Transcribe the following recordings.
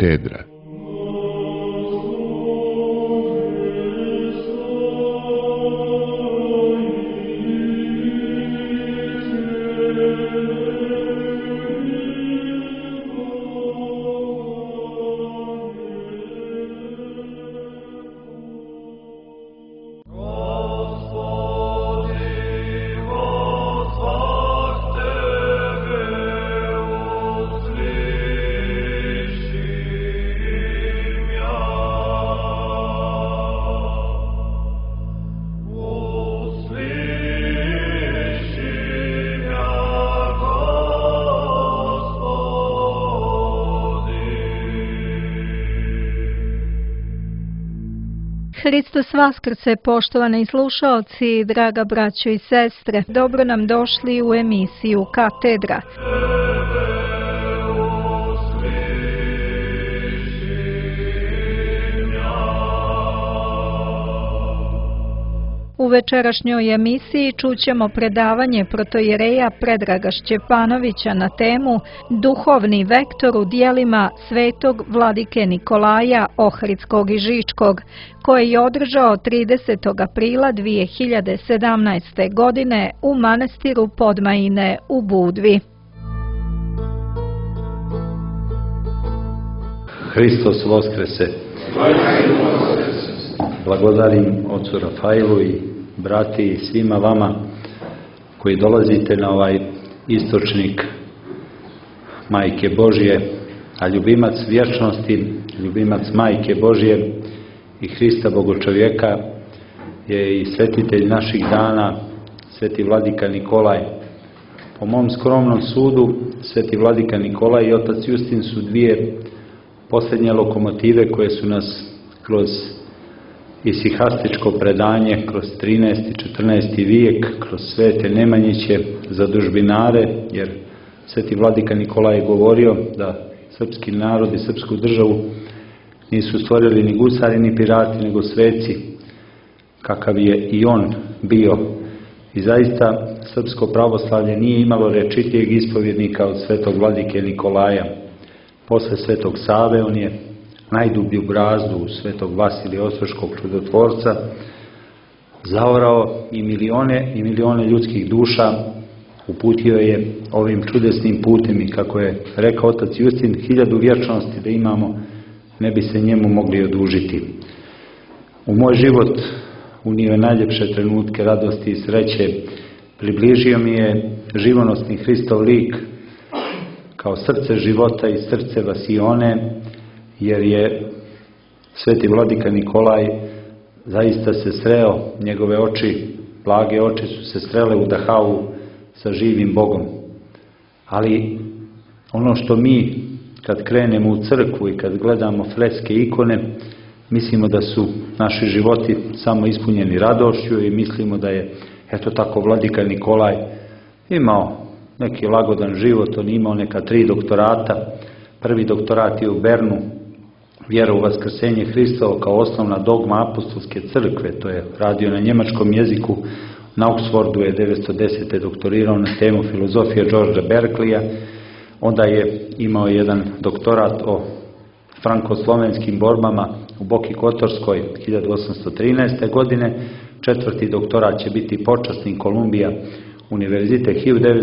Katedra. Hristos vaskrse, poštovani slušaoci, draga braćo i sestre, dobro nam došli u emisiju Katedra. U večerašnjoj emisiji čućemo predavanje protoijereja Predraga Šćepanovića na temu Duhovni vektor u dijelima svetog vladike Nikolaja Ohridskog i Žičkog, koji je održao 30. aprila 2017. godine u manastiru Podmajine u Budvi. Hristos voskrese! Blagodarim ocu Rafailu i brati i svima vama koji dolazite na ovaj istočnik Majke Božje, a ljubimac vječnosti, ljubimac Majke Božje i Hrista Bogočovjeka je i svetitelj naših dana, sveti vladika Nikolaj. Po mom skromnom sudu, sveti vladika Nikolaj i otac Justin su dvije posljednje lokomotive koje su nas kroz isihastičko predanje, kroz 13. i 14. vijek, kroz svete Nemanjiće, zadužbinare, jer sveti vladika Nikolaj je govorio da srpski narod i srpsku državu nisu stvorili ni gusari ni pirati, nego sveci, kakav je i on bio. I zaista srpsko pravoslavlje nije imalo rečitijeg ispovjednika od svetog vladike Nikolaja. Posle svetog Save on je najdublju brazdu u svetog Vasilija Ostroškog čudotvorca zaorao i milione ljudskih duša uputio je ovim čudesnim putem i kako je rekao otac Justin, 1000 vječnosti da imamo ne bi se njemu mogli odužiti. U moj život unio je najljepše trenutke radosti i sreće, približio mi je živonosni Hristov lik kao srce života i srce vasione, jer je sveti vladika Nikolaj zaista se sreo, njegove oči, blage oči su se srele u Dahavu sa živim Bogom. Ali ono što mi kad krenemo u crkvu i kad gledamo freske ikone, mislimo da su naši životi samo ispunjeni radošću i mislimo da je eto tako vladika Nikolaj imao neki lagodan život, on imao neka 3 doktorata. Prvi doktorat je u Bernu, vjera u vaskrsenje Hristovo kao osnovna dogma apostolske crkve, to je radio na njemačkom jeziku, na Oxfordu je 910. doktorirao na temu filozofije Georgea Berkeleya, onda je imao jedan doktorat o franko-slovenskim borbama u Boki Kotorskoj 1813. godine, 4. doktorat će biti počasni Kolumbija univerzitet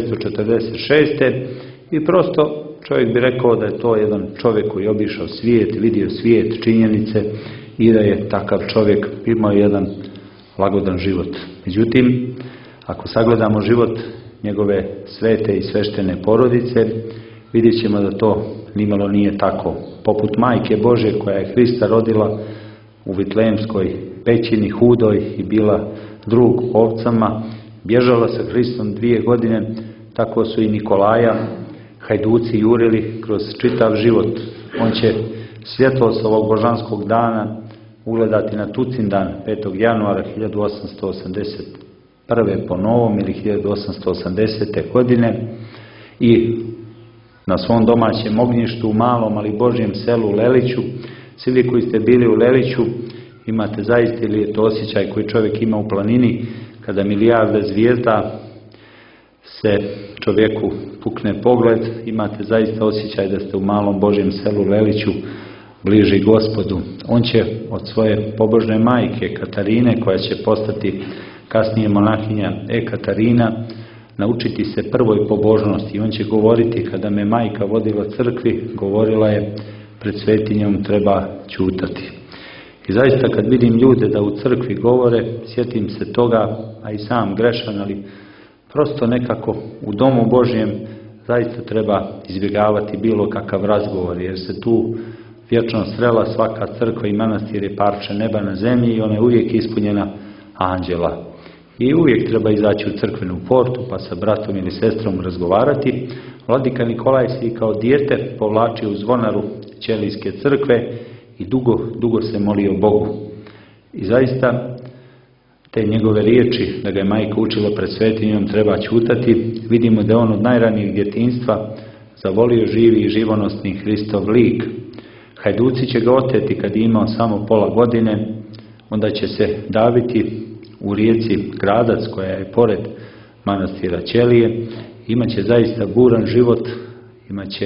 1946. i prosto čovjek bi rekao da je to jedan čovjek koji je obišao svijet, vidio svijet, činjenice i da je takav čovjek imao jedan lagodan život. Međutim, ako sagledamo život njegove svete i sveštene porodice, vidjet ćemo da to nimalo nije tako. Poput Majke Božje koja je Hrista rodila u Vitlejemskoj pećini hudoj i bila drug ovcama, bježala sa Hristom 2 godine, tako su i Nikolaja hajduci jurili kroz čitav život. On će svjetlost ovog božanskog dana ugledati na Tucindan 5. januara 1881. po novom ili 1880. godine i na svom domaćem ognjištu u malom ali Božjem selu Leliću. Svi vi koji ste bili u Leliću imate zaista ili je to osjećaj koji čovjek ima u planini kada milijarde zvijezda se čovjeku pukne pogled, imate zaista osjećaj da ste u malom Božjem selu Leliću bliži Gospodu. On će od svoje pobožne majke Katarine, koja će postati kasnije monahinja Katarina, naučiti se prvoj pobožnosti. I on će govoriti, kada me majka vodila crkvi, govorila je, pred svetinjom treba ćutati. I zaista kad vidim ljude da u crkvi govore, sjetim se toga, a i sam grešan, ali prosto nekako u domu Božjem zaista treba izbjegavati bilo kakav razgovor, jer se tu vječno srela, svaka crkva i manastir je parče neba na zemlji i ona je uvijek ispunjena anđela. I uvijek treba izaći u crkvenu portu pa sa bratom ili sestrom razgovarati. Vladika Nikolaj se i kao dijete povlačio u zvonaru Ćelijske crkve i dugo se molio Bogu. I zaista te njegove riječi, da ga je majka učila pred svetinjom, treba ćutati. Vidimo da je on od najranijeg djetinjstva zavolio živi i živonosni Hristov lik. Hajduci će ga oteti kad je imao samo pola godine, onda će se daviti u rijeci Gradac, koja je pored manastira Ćelije. Imaće zaista buran život, imaće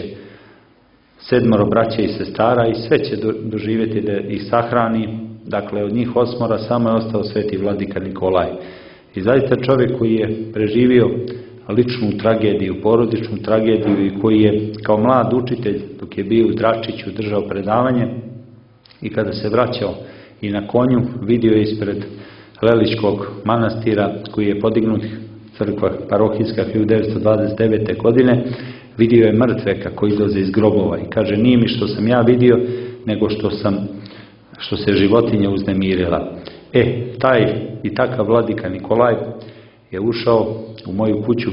7 braće i sestara i sve će doživjeti da ih sahrani. Dakle, od njih 8 samo je ostao sveti vladika Nikolaj. I zaista čovjek koji je preživio ličnu tragediju, porodičnu tragediju i koji je kao mlad učitelj, dok je bio u Dračiću, držao predavanje i kada se vraćao i na konju, vidio je ispred Leličkog manastira, koji je podignut, crkva parohijska 1929. godine, vidio je mrtve kako izlaze iz grobova i kaže, nije mi što sam ja vidio, nego što se životinja uznemirila. Taj i takav vladika Nikolaj je ušao u moju kuću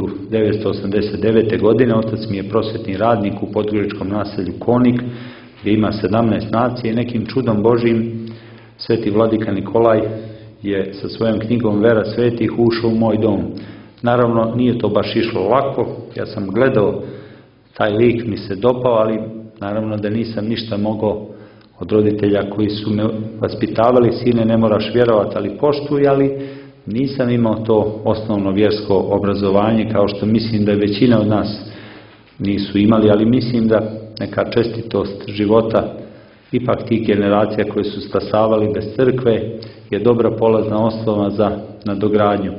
1989. godine. Otac mi je prosvjetni radnik u podgoričkom naselju Konik, gdje ima 17 nacije. Nekim čudom Božjim sveti vladika Nikolaj je sa svojom knjigom Vera svetih ušao u moj dom. Naravno, nije to baš išlo lako. Ja sam gledao, taj lik mi se dopao, ali naravno da nisam ništa mogao od roditelja koji su me vaspitavali, sine, ne moraš vjerovati, ali poštuj, ali nisam imao to osnovno vjersko obrazovanje, kao što mislim da većina od nas nisu imali, ali mislim da neka čestitost života ipak tih generacija koje su stasavali bez crkve je dobra polazna osnova za nadogradnju.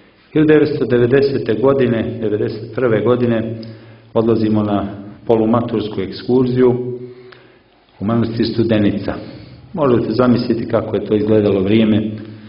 1990. godine, 1991. godine odlazimo na polumatursku ekskurziju u manastir Studenica. Možete zamisliti kako je to izgledalo vrijeme.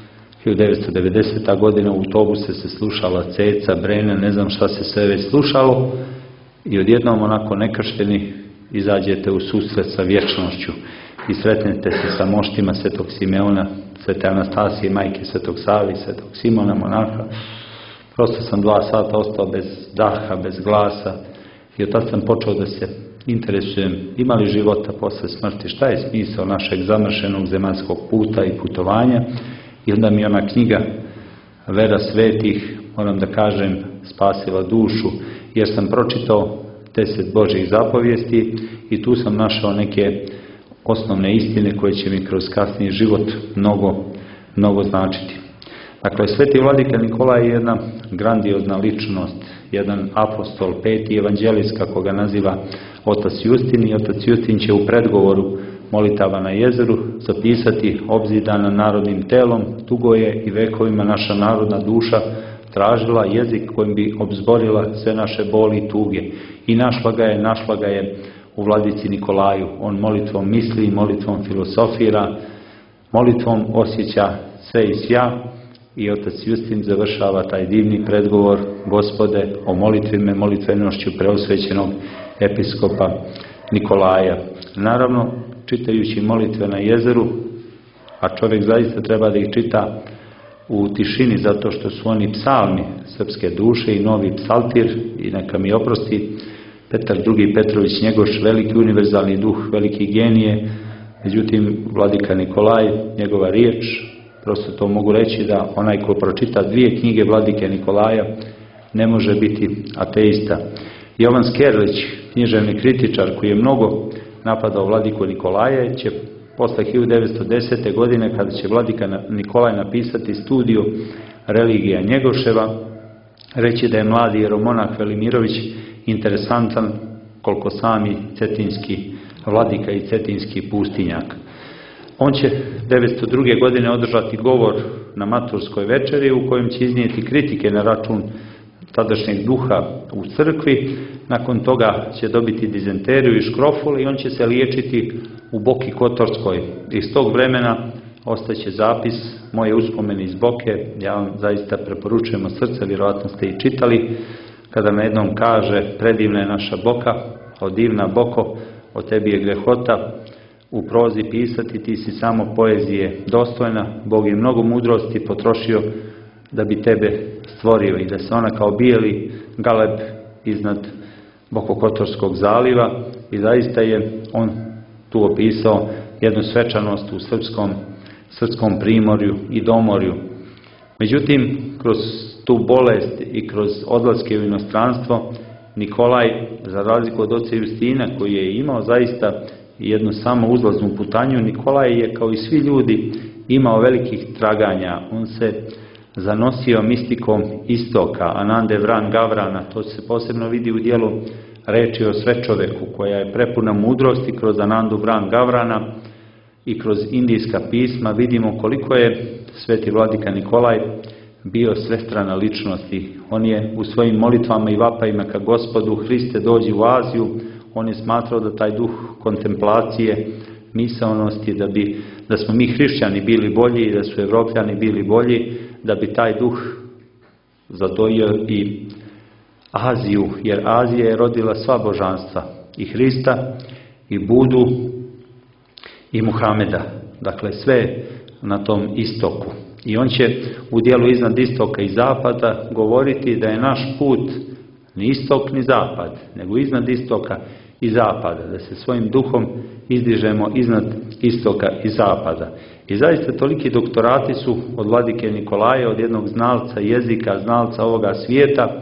1990. godina u autobuse se slušala Ceca, Brena, ne znam šta se sve već slušalo i odjednom onako nekršteni izađete u susret sa vječnošću i sretnete se sa moštima Svetog Simeona, Svete Anastasije, majke Svetog Save i Svetog Simona, monaha. Prosto sam 2 sata ostao bez daha, bez glasa i od tada sam počeo da se interesujem ima li života posle smrti, šta je smisao našeg zamršenog zemaljskog puta i putovanja. I onda mi ona knjiga Vera svetih, moram da kažem, spasila dušu, jer sam pročitao 10 Božjih zapovijesti i tu sam našao neke osnovne istine koje će mi kroz kasniji život mnogo značiti. Dakle, sveti vladika Nikolaj je jedna grandiozna ličnost, jedan apostol, 5. evanđelist, kako ga naziva otac Justin, i otac Justin će u predgovoru molitava na jezeru zapisati: obzidana narodnim telom, dugo je i vekovima naša narodna duša tražila jezik kojim bi obzborila sve naše boli i tuge. I našla ga je u vladici Nikolaju. On molitvom misli, molitvom filosofira, molitvom osjeća sve i svja. I otac Justin završava taj divni predgovor: Gospode, omolitvi me molitvenošću preosvećenog episkopa Nikolaja. Naravno, čitajući molitve na jezeru, a čovjek zaista treba da ih čita u tišini, zato što su oni psalmi srpske duše i novi psaltir, i neka mi oprosti Petar II. Petrović Njegoš, veliki univerzalni duh, veliki genije. Međutim, vladika Nikolaj, njegova riječ, prosto to mogu reći da onaj ko pročita 2 knjige vladike Nikolaja ne može biti ateista. Jovan Skerlić, književni kritičar koji je mnogo napadao vladiku Nikolaja, će posle 1910. godine, kada će vladika Nikolaj napisati studiju Religija Njegoševa, reći da je mladi jeromonah Velimirović interesantan koliko sami cetinski vladika i cetinski pustinjak. On će 1902. godine održati govor na maturskoj večeri u kojem će iznijeti kritike na račun tadašnjeg duha u crkvi. Nakon toga će dobiti dizenteriju i škrofulu i on će se liječiti u Boki Kotorskoj. Iz tog vremena ostaće zapis moje uspomene iz Boke. Ja vam zaista preporučujem od srca, vjerojatno ste i čitali, kada me jednom kaže: predivna je naša Boka, o divna Boko, o tebi je grehota u prozi pisati, ti si samo poezije dostojna, Bog je mnogo mudrosti potrošio da bi tebe stvorio, i da se ona kao bijeli galeb iznad Bokokotorskog zaliva, i zaista je on tu opisao jednu svečanost u srpskom primorju i domorju. Međutim, kroz tu bolest i kroz odlaske u inostranstvo, Nikolaj, za razliku od oca Justina koji je imao zaista jednu samo uzlaznu putanju, Nikolaj je kao i svi ljudi imao velikih traganja. On se zanosio mistikom istoka, Anande Vran Gavrana. To se posebno vidi u dijelu Reči o svečoveku, koja je prepuna mudrosti. Kroz Anandu Vran Gavrana i kroz indijska pisma vidimo koliko je sveti vladika Nikolaj bio svestrana ličnost. On je u svojim molitvama i vapajima ka Gospodu: Hriste, dođi u Aziju. On je smatrao da taj duh kontemplacije, misaonosti, da smo mi hrišćani bili bolji i da su Evropljani bili bolji, da bi taj duh zadojio i Aziju, jer Azija je rodila sva božanstva, i Hrista, i Budu, i Muhameda. Dakle, sve na tom istoku. I on će u dijelu Iznad istoka i zapada govoriti da je naš put ni istok ni zapad, nego iznad istoka i zapada, da se svojim duhom izdižemo iznad istoka i zapada. I zaista toliki doktorati su od vladike Nikolaja, od jednog znalca jezika, znalca ovoga svijeta,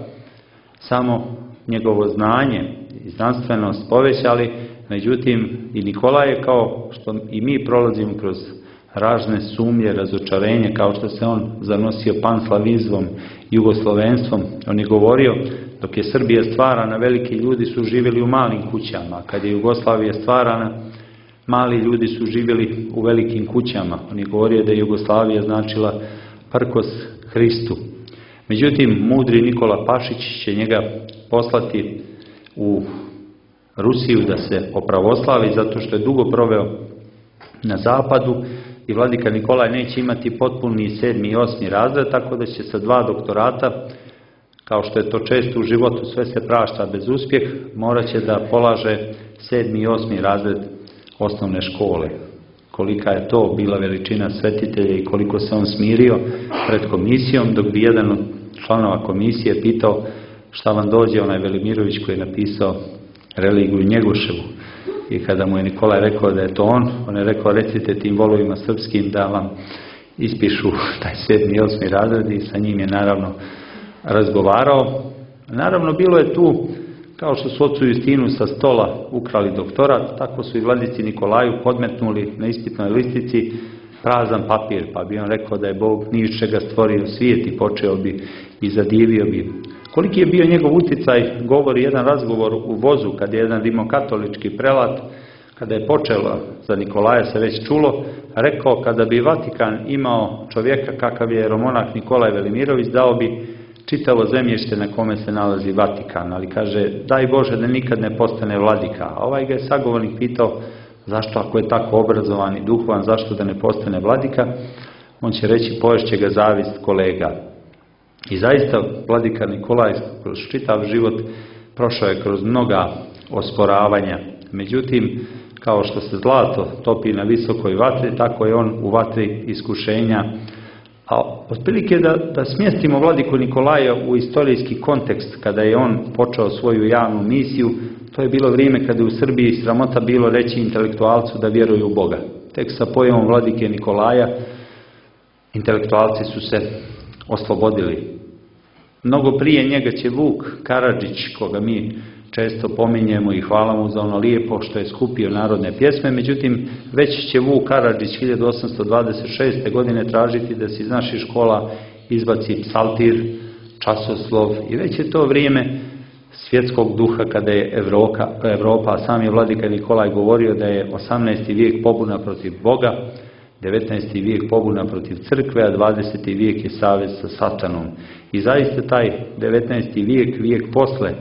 samo njegovo znanje i znanstvenost povećali. Međutim, i Nikolaj je, kao što i mi prolazimo kroz razne sumnje, razočarenje, kao što se on zanosio panslavizmom, jugoslovenstvom. On je govorio: dok je Srbija stvarana, veliki ljudi su živjeli u malim kućama. Kad je Jugoslavija stvarana, mali ljudi su živjeli u velikim kućama. On je govorio da je Jugoslavija značila prkos Hristu. Međutim, mudri Nikola Pašić će njega poslati u Rusiju da se opravoslavi, zato što je dugo proveo na zapadu, i vladika Nikolaj neće imati potpuni 7. i 8. razred, tako da će sa 2 doktorata, kao što je to često u životu, sve se prašta bez uspjeh, morat će da polaže 7. i 8. razred osnovne škole. Kolika je to bila veličina svetitelja i koliko se on smirio pred komisijom, dok bi jedan od članova komisije pitao: šta vam dođe onaj Velimirović koji je napisao religiju Njegoševu? I kada mu je Nikolaj rekao da je to on je rekao: recite tim volovima srpskim da vam ispišu taj 7. i 8. razred, i sa njim je naravno razgovarao. Naravno, bilo je tu, kao što su ocu Justinu sa stola ukrali doktorat, tako su i vladici Nikolaju podmetnuli na ispitnoj listici prazan papir, pa bi on rekao da je Bog ni iz čega stvorio svijet i počeo bi i zadivio bi. Koliki je bio njegov utjecaj, govori jedan razgovor u vozu, kad je jedan rimokatolički prelat, kada je počelo za Nikolaja se već čulo, rekao: kada bi Vatikan imao čovjeka kakav je jeromonah Nikolaj Velimirović, dao bi čitavo zemljište na kome se nalazi Vatikan, ali kaže: daj Bože da nikad ne postane vladika. A ovaj ga je sagovornik pitao: zašto, ako je tako obrazovan i duhovan, zašto da ne postane vladika? On će reći: poješće ga zavist kolega. I zaista vladika Nikolaj kroz čitav život prošao je kroz mnoga osporavanja. Međutim, kao što se zlato topi na visokoj vatri, tako je on u vatri iskušenja. A otprilike da smjestimo vladiku Nikolaja u istorijski kontekst, kada je on počeo svoju javnu misiju, to je bilo vrijeme kada je u Srbiji sramota bilo reći intelektualcu da vjeruju u Boga. Tek sa pojavom vladike Nikolaja intelektualci su se oslobodili. Mnogo prije njega će Vuk Karadžić, koga mi često pominjemo i hvala mu za ono lijepo što je skupio narodne pjesme, međutim već će Vuk Karadžić 1826. godine tražiti da se iz naših škola izbaci psaltir časoslov i već je to vrijeme svjetskog duha kada je Evropa, sam je vladika Nikolaj govorio da je 18. vijek pobuna protiv Boga, 19. vijek pobuna protiv crkve, a 20. vijek je savez sa satanom. I zaista taj 19. vijek posle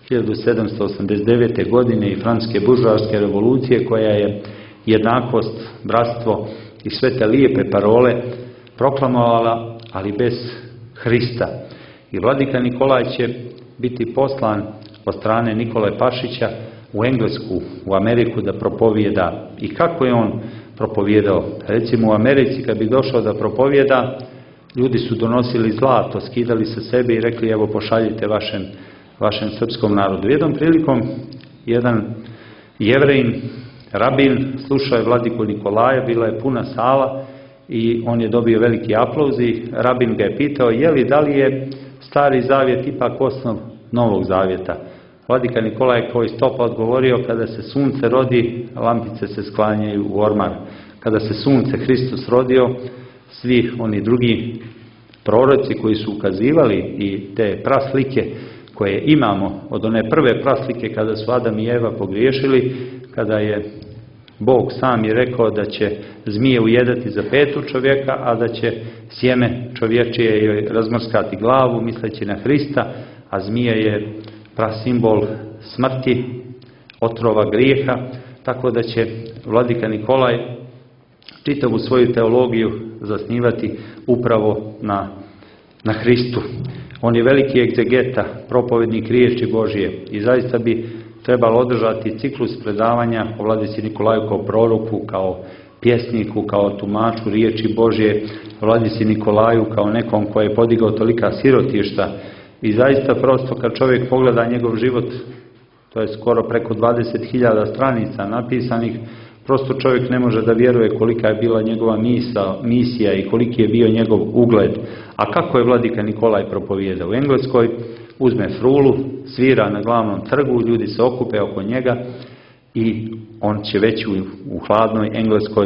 1789. godine i francuske buržoarske revolucije, koja je jednakost, bratstvo i sve te lijepe parole proklamovala, ali bez Hrista. I vladika Nikolaj će biti poslan od strane Nikole Pašića u Englesku, u Ameriku da propovijeda. I kako je on propovijedao? Recimo u Americi kad bi došao da propovijeda, ljudi su donosili zlato, skidali sa sebe i rekli evo pošaljite vašem srpskom narodu. Jednom prilikom jedan Jevrejin, rabin, slušao je vladiku Nikolaja, bila je puna sala i on je dobio veliki aplauz i rabin ga je pitao da li je Stari zavjet ipak osnov Novog zavjeta. Vladika Nikolaj kao iz topa odgovorio, kada se sunce rodi, lampice se sklanjaju u ormar. Kada se sunce Hristos rodio, svi oni drugi proroci koji su ukazivali i te praslike koje imamo od one prve praslike kada su Adam i Eva pogriješili, kada je Bog sam je rekao da će zmije ujedati za petu čovjeka, a da će sjeme čovječije joj razmrskati glavu, misleći na Hrista, a zmija je prasimbol smrti, otrova grijeha, tako da će vladika Nikolaj čitavu svoju teologiju zasnivati upravo na Hristu. On je veliki egzegeta, propovednik riječi Božje i zaista bi trebalo održati ciklus predavanja o vladici Nikolaju kao proroku, kao pjesniku, kao tumaču riječi Božje, o vladici Nikolaju kao nekom koji je podigao tolika sirotišta. I zaista prosto kad čovjek pogleda njegov život, to je skoro preko 20.000 stranica napisanih, prosto čovjek ne može da vjeruje kolika je bila njegova misija i koliki je bio njegov ugled. A kako je vladika Nikolaj propovijedao? U Engleskoj uzme frulu, svira na glavnom trgu, ljudi se okupe oko njega i on će već u hladnoj Engleskoj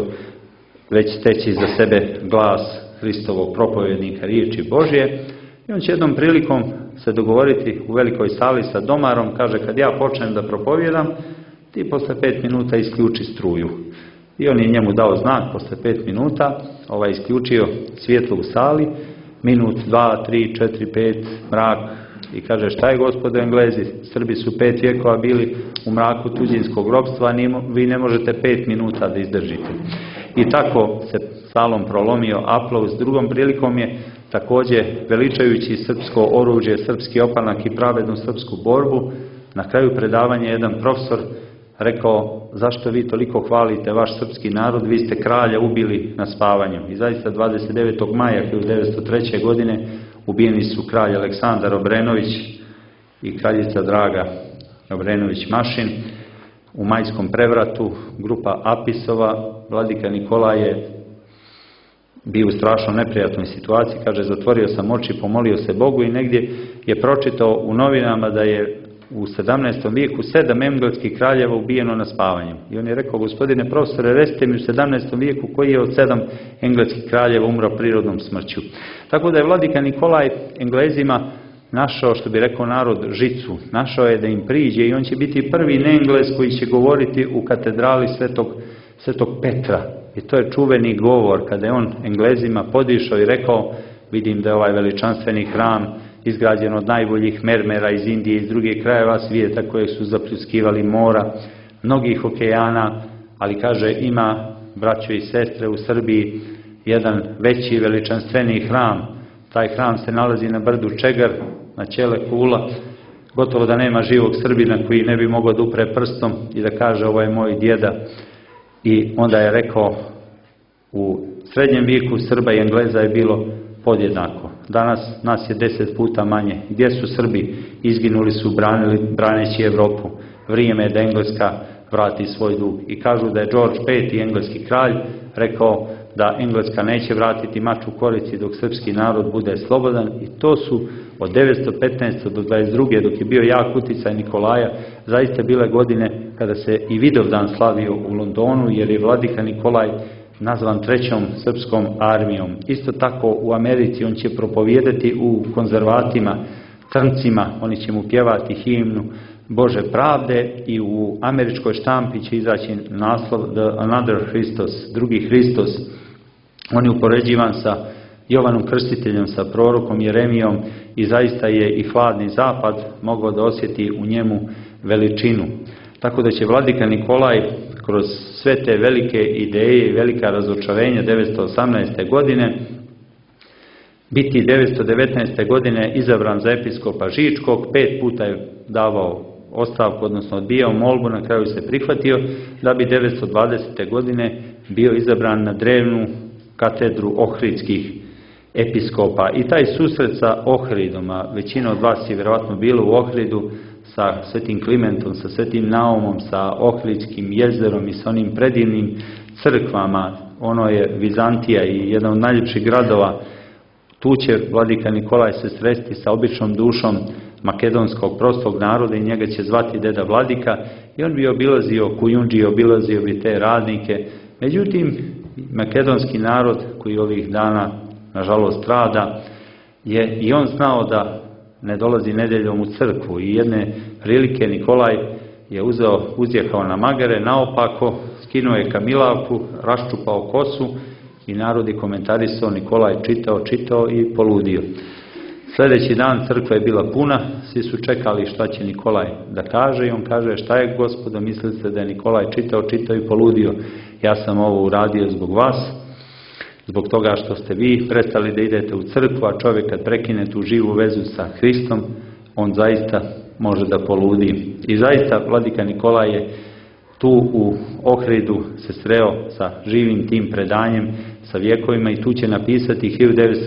već steći za sebe glas Hristovog propovjednika riječi Božje. I on će jednom prilikom se dogovoriti u velikoj sali sa domarom, kaže kad ja počnem da propovijedam, ti posle 5 minuta isključi struju. I on je njemu dao znak posle 5 minuta, isključio svjetlo u sali, minut, 2, 3, 4, 5, mrak, i kaže šta je gospodo Englezi, Srbi su 5 vjekova bili u mraku tuđinskog ropstva, vi ne možete 5 minuta da izdržite. I tako se salom prolomio aplauz. Drugom prilikom je također veličajući srpsko oružje, srpski opanak i pravednu srpsku borbu, na kraju predavanja jedan profesor rekao zašto vi toliko hvalite vaš srpski narod, vi ste kralja ubili na spavanju. I zaista 29. maja 1903. godine ubijeni su kralj Aleksandar Obrenović i kraljica Draga Obrenović-Mašin u majskom prevratu. Grupa Apisova, vladika Nikolaj je bio u strašno neprijatnoj situaciji, kaže zatvorio sam oči, pomolio se Bogu i negdje je pročitao u novinama da je u 17. vijeku 7 engleskih kraljeva ubijeno na spavanju. I on je rekao, gospodine profesore, recite mi u 17. vijeku koji je od 7 engleskih kraljeva umro prirodnom smrću. Tako da je vladika Nikolaj Englezima našao, što bi rekao narod, žicu. Našao je da im priđe i on će biti prvi neengles koji će govoriti u katedrali Svetog Petra. I to je čuveni govor kada je on Englezima podišao i rekao, vidim da je ovaj veličanstveni hram izgrađen od najboljih mermera iz Indije i iz drugih krajeva svijeta koje su zapljuskivali mora, mnogih okeana, ali kaže ima, braćo i sestre, u Srbiji jedan veći veličanstveni hram. Taj hram se nalazi na brdu Čegar, na Ćele Kula. Gotovo da nema živog Srbina koji ne bi mogao da upre prstom i da kaže ovo je moj djeda. I onda je rekao, u srednjem vijeku Srba i Engleza je bilo podjednako. Danas nas je 10 puta manje. Gdje su Srbi? Izginuli su braneći Evropu. Vrijeme je da Engleska vrati svoj dug. I kažu da je George V, engleski kralj, rekao da Engleska neće vratiti mač u korici dok srpski narod bude slobodan. I to su od 915. do 22. dok je bio jak uticaj Nikolaja, zaista bile godine kada se i Vidovdan slavio u Londonu, jer je vladika Nikolaj nazvan trećom srpskom armijom. Isto tako u Americi on će propovijedati u konzervatima, crncima, oni će mu pjevati himnu Bože pravde i u američkoj štampi će izaći naslov The Another Hristos, drugi Hristos. On je upoređivan sa Jovanom Krstiteljem, sa prorokom Jeremijom i zaista je i hladni zapad mogao da osjeti u njemu veličinu. Tako da će vladika Nikolaj kroz sve te velike ideje i velika razočarenja 918. godine biti 919. godine izabran za episkopa Žičkog, 5 puta je davao ostavku, odnosno odbijao molbu, na kraju se prihvatio, da bi 920. godine bio izabran na drevnu katedru ohridskih episkopa. I taj susret sa Ohridom, a većina od vas je vjerovatno bilo u Ohridu, sa Svetim Klimentom, sa Svetim Naumom, sa Ohridskim jezerom i sa onim predivnim crkvama, ono je Vizantija i jedan od najljepših gradova. Tu će vladika Nikolaj se sresti sa običnom dušom makedonskog prostog naroda i njega će zvati deda Vladika i on bi obilazio Kujundži, obilazio bi te radnike. Međutim, makedonski narod koji ovih dana nažalost strada je i on znao da ne dolazi nedeljom u crkvu i jedne prilike Nikolaj je uzjehao na magare, naopako skinuo je kamilavku, raščupao kosu i narod je komentarisao, Nikolaj čitao i poludio. Sljedeći dan crkva je bila puna, svi su čekali šta će Nikolaj da kaže i on kaže, šta je gospodo, mislili ste da je Nikolaj čitao i poludio. Ja sam ovo uradio zbog vas, zbog toga što ste vi prestali da idete u crkvu, a čovjek kad prekine tu živu vezu sa Hristom, on zaista može da poludi. I zaista vladika Nikolaj je tu u Ohridu se sreo sa živim tim predanjem, sa vjekovima i tu će napisati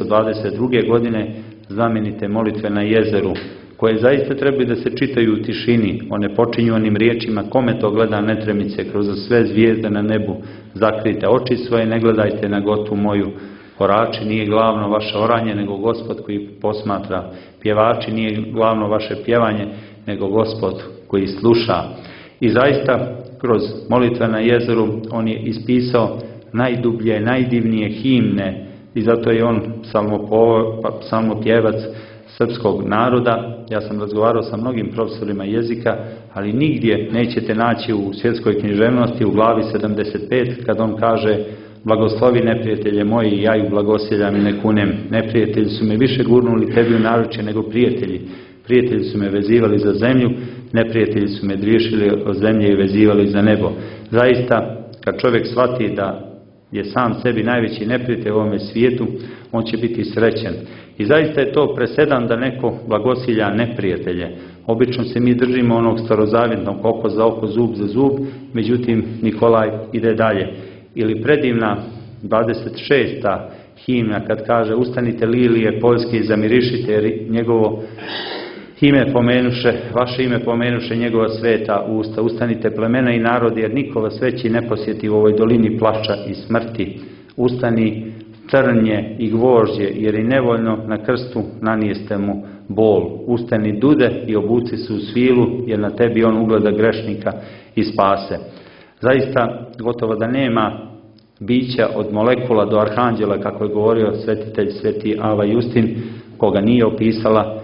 1922. godine znamenite molitve na jezeru, koje zaista trebaju da se čitaju u tišini. One počinju onim riječima, kome to gleda netremice, kroz sve zvijezde na nebu zakrite oči svoje, ne gledajte na gotu moju. Orači, nije glavno vaše oranje, nego Gospod koji posmatra. Pjevači, nije glavno vaše pjevanje, nego Gospod koji sluša. I zaista, kroz molitve na jezeru, on je ispisao najdublje, najdivnije himne i zato je on psalmopjevac srpskog naroda. Ja sam razgovarao sa mnogim profesorima jezika, ali nigdje nećete naći u svjetskoj književnosti u glavi 75 kad on kaže blagoslovi neprijatelje moji i ja ih blagoseljam i ne kunem. Neprijatelji su me više gurnuli tebi u naručje nego prijatelji. Prijatelji su me vezivali za zemlju, neprijatelji su me driješili od zemlje i vezivali za nebo. Zaista, kad čovjek shvati da je sam sebi najveći neprijatelj u ovome svijetu, on će biti srećen. I zaista je to presedan da neko blagosilja neprijatelje. Obično se mi držimo onog starozavjetnog oko za oko, zub za zub, međutim Nikolaj ide dalje. Ili predivna 26. himna kad kaže ustanite lilije poljske i zamirišite jer njegovo ime pomenuše, vaše ime pomenuše njegova sveta usta. Ustanite plemena i narodi jer niko vas veći ne posjeti u ovoj dolini plača i smrti. Ustani trnje i gvožđe jer i nevoljno na krstu nanijeste mu bol. Ustani dude i obuci se u svilu jer na tebi on ugleda grešnika i spase. Zaista gotovo da nema bića od molekula do arhanđela, kako je govorio svetitelj Sveti Ava Justin, koga nije opisala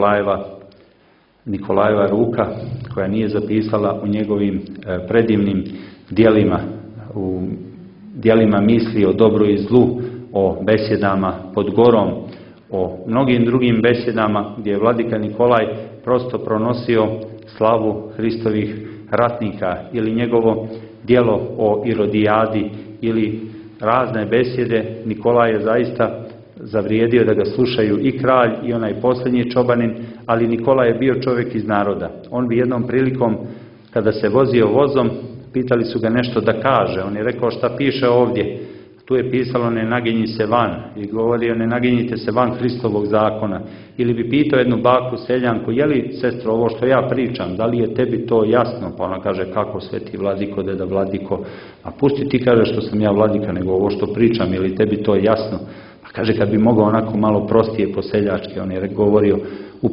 Nikolajeva ruka, koja nije zapisala u njegovim predivnim dijelima, u dijelima misli o dobru i zlu, o besjedama pod gorom, o mnogim drugim besjedama gdje je vladika Nikolaj prosto pronosio slavu Hristovih ratnika, ili njegovo djelo o Irodijadi ili razne besjede. Nikolaj je zaista zavrijedio da ga slušaju i kralj i onaj posljednji čobanin, ali Nikolaj je bio čovjek iz naroda. On bi jednom prilikom, kada se vozio vozom, pitali su ga nešto da kaže. On je rekao, šta piše ovdje? Tu je pisalo ne naginji se van i govorio ne naginjite se van Hristovog zakona. Ili bi pitao jednu baku seljanku, je li sestro ovo što ja pričam, da li je tebi to jasno? Pa ona kaže, kako sveti vladiko, deda Vladiko, a pusti ti kaže što sam ja vladika, nego ovo što pričam, je li tebi to jasno? Pa kaže, kad bi mogao onako malo prostije po seljačke, on je govorio, u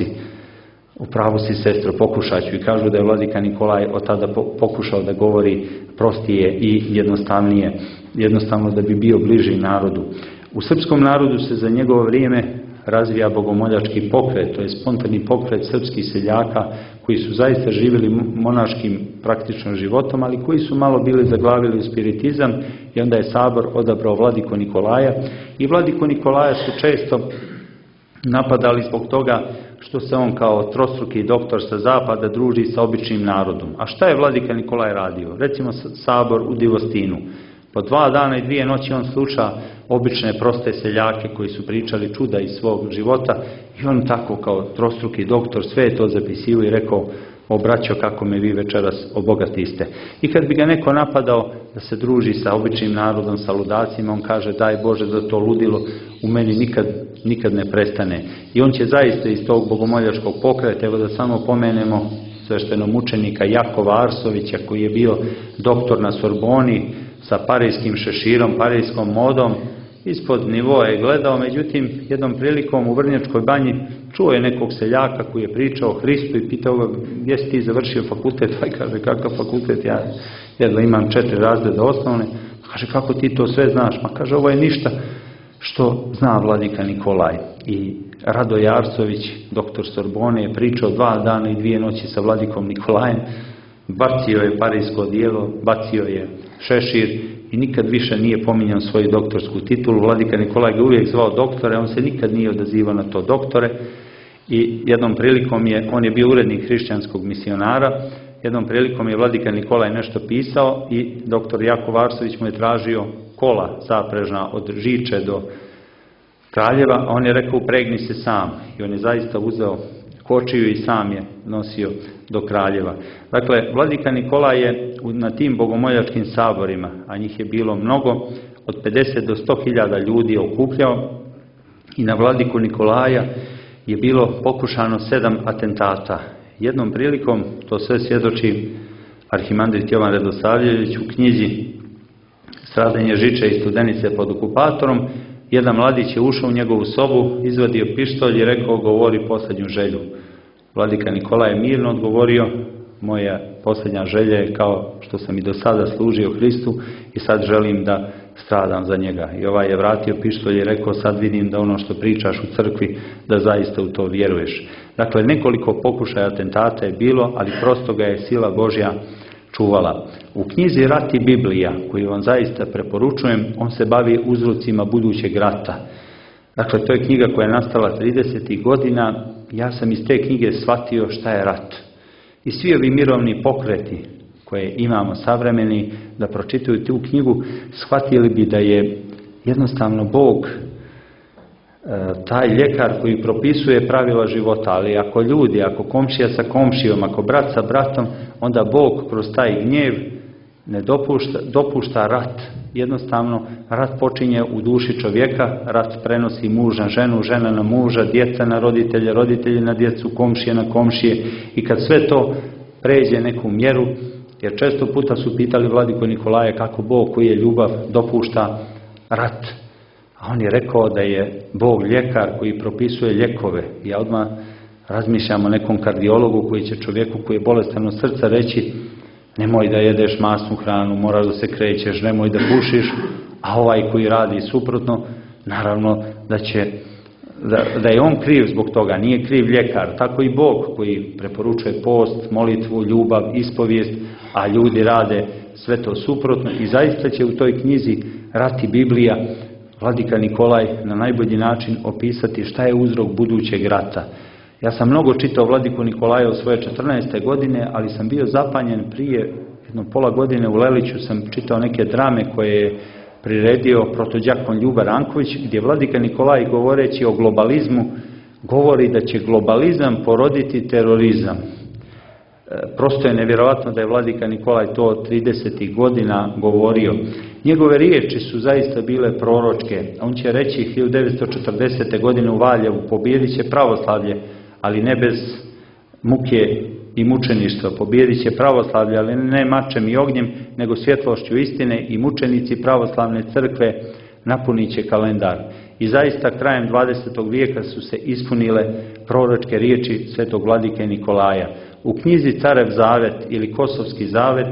pravu si sestro, pokušat ću. I kažu da je vladika Nikolaj od tada pokušao da govori prostije i jednostavnije. jednostavno da bi bio bliži narodu. U srpskom narodu se za njegovo vrijeme razvija bogomoljački pokret, to je spontani pokret srpskih seljaka koji su zaista živjeli monaškim praktičnom životom, ali koji su malo bili zaglavili u spiritizam i onda je Sabor odabrao vladiku Nikolaja i vladiku Nikolaja su često napadali zbog toga što se on kao trostruki doktor sa zapada druži sa običnim narodom. A šta je vladika Nikolaj radio? Recimo Sabor u Divostinu. Po 2 dana i 2 noći on sluša obične proste seljake koji su pričali čuda iz svog života i on tako kao trostruki doktor sve je to zapisio i rekao: o braćo, kako me vi večeras obogatiste. I kad bi ga neko napadao da se druži sa običnim narodom, sa ludacima, on kaže: daj Bože da to ludilo u meni nikad ne prestane. I on će zaista iz tog bogomoljačkog pokreta, evo da samo pomenemo sveštenomučenika Jakova Arsovića koji je bio doktor na Sorboni sa parijskim šeširom, parijskom modom, ispod nivoa je gledao, međutim jednom prilikom u Vrnjačkoj banji čuo je nekog seljaka koji je pričao o Hristu i pitao ga: gdje si ti završio fakultet? Pa kaže: kakav fakultet, ja jedva imam 4 razreda osnovne. Kaže: kako ti to sve znaš? Ma kaže: ovo je ništa što zna vladika Nikolaj. I Radoje Arsović, doktor Sorbone, je pričao 2 dana i 2 noći sa vladikom Nikolajem, bacio je parijsko odijelo, bacio je šešir i nikad više nije pominjao svoju doktorsku titulu. Vladika Nikolaj ga uvijek zvao doktore, on se nikad nije odazivao na to doktore. I jednom prilikom on je bio urednik hrišćanskog misionara, jednom prilikom je vladika Nikolaj nešto pisao i doktor Jakov Arsović mu je tražio kola zaprežna od Žiče do Kraljeva, a on je rekao: upregni se sam. I on je zaista uzeo kočiju i sam je nosio do Kraljeva. Dakle, vladika Nikolaj je na tim bogomoljačkim saborima, a njih je bilo mnogo, od 50 do 100.000 ljudi okupljao i na vladiku Nikolaja je bilo pokušano 7 atentata. Jednom prilikom, to sve svjedoči arhimandrit Jovan Radosavljević u knjizi Stradanje Žiče i Studenice pod okupatorom, jedan mladić je ušao u njegovu sobu, izvadio pištolj i rekao: govori posljednju želju. Vladika Nikolaj je mirno odgovorio: moja posljednja želja je kao što sam i do sada služio Hristu i sad želim da stradam za njega. I ovaj je vratio pištolj i rekao: sad vidim da ono što pričaš u crkvi, da zaista u to vjeruješ. Dakle, nekoliko pokušaja atentata je bilo, ali prosto ga je sila Božja čuvala. U knjizi Rat i Biblija, koju vam zaista preporučujem, on se bavi uzrocima budućeg rata. Dakle, to je knjiga koja je nastala 30. godina. Ja sam iz te knjige shvatio šta je rat. I svi ovi mirovni pokreti koje imamo savremeni, da pročitaju tu knjigu, shvatili bi da je jednostavno Bog taj ljekar koji propisuje pravila života, ali ako ljudi, ako komšija sa komšijom, ako brat sa bratom, onda Bog kroz taj gnjev ne dopušta rat. Jednostavno, rat počinje u duši čovjeka, rat prenosi muž na ženu, žena na muža, djeca na roditelje, roditelji na djecu, komšije na komšije. I kad sve to pređe neku mjeru, jer često puta su pitali vladiku Nikolaja kako Bog koji je ljubav dopušta rat. A on je rekao da je Bog ljekar koji propisuje lijekove. Ja odmah razmišljam o nekom kardiologu koji će čovjeku koji je bolestan od srca reći: nemoj da jedeš masnu hranu, moraš da se krećeš, nemoj da pušiš. A ovaj koji radi suprotno, naravno da je on kriv zbog toga, nije kriv ljekar. Tako i Bog koji preporučuje post, molitvu, ljubav, ispovijest, a ljudi rade sve to suprotno. I zaista će u toj knjizi Rat i Biblija vladika Nikolaj na najbolji način opisati šta je uzrok budućeg rata. Ja sam mnogo čitao vladiku Nikolaja u svoje 14. godine, ali sam bio zapanjen prije pola godine u Leliću, sam čitao neke drame koje je priredio protođakon Ljuba Ranković, gdje vladika Nikolaj govoreći o globalizmu govori da će globalizam poroditi terorizam. Prosto je nevjerojatno da je vladika Nikolaj to 30. godina govorio. Njegove riječi su zaista bile proročke. On će reći 1940. godine u Valjevu: pobijedit će pravoslavlje, ali ne bez muke i mučeništva. Pobijedit će pravoslavlje, ali ne mačem i ognjem, nego svjetlošću istine, i mučenici pravoslavne crkve napunit će kalendar. I zaista krajem 20. vijeka su se ispunile proročke riječi svetog vladike Nikolaja. U knjizi Carev zavet ili Kosovski zavet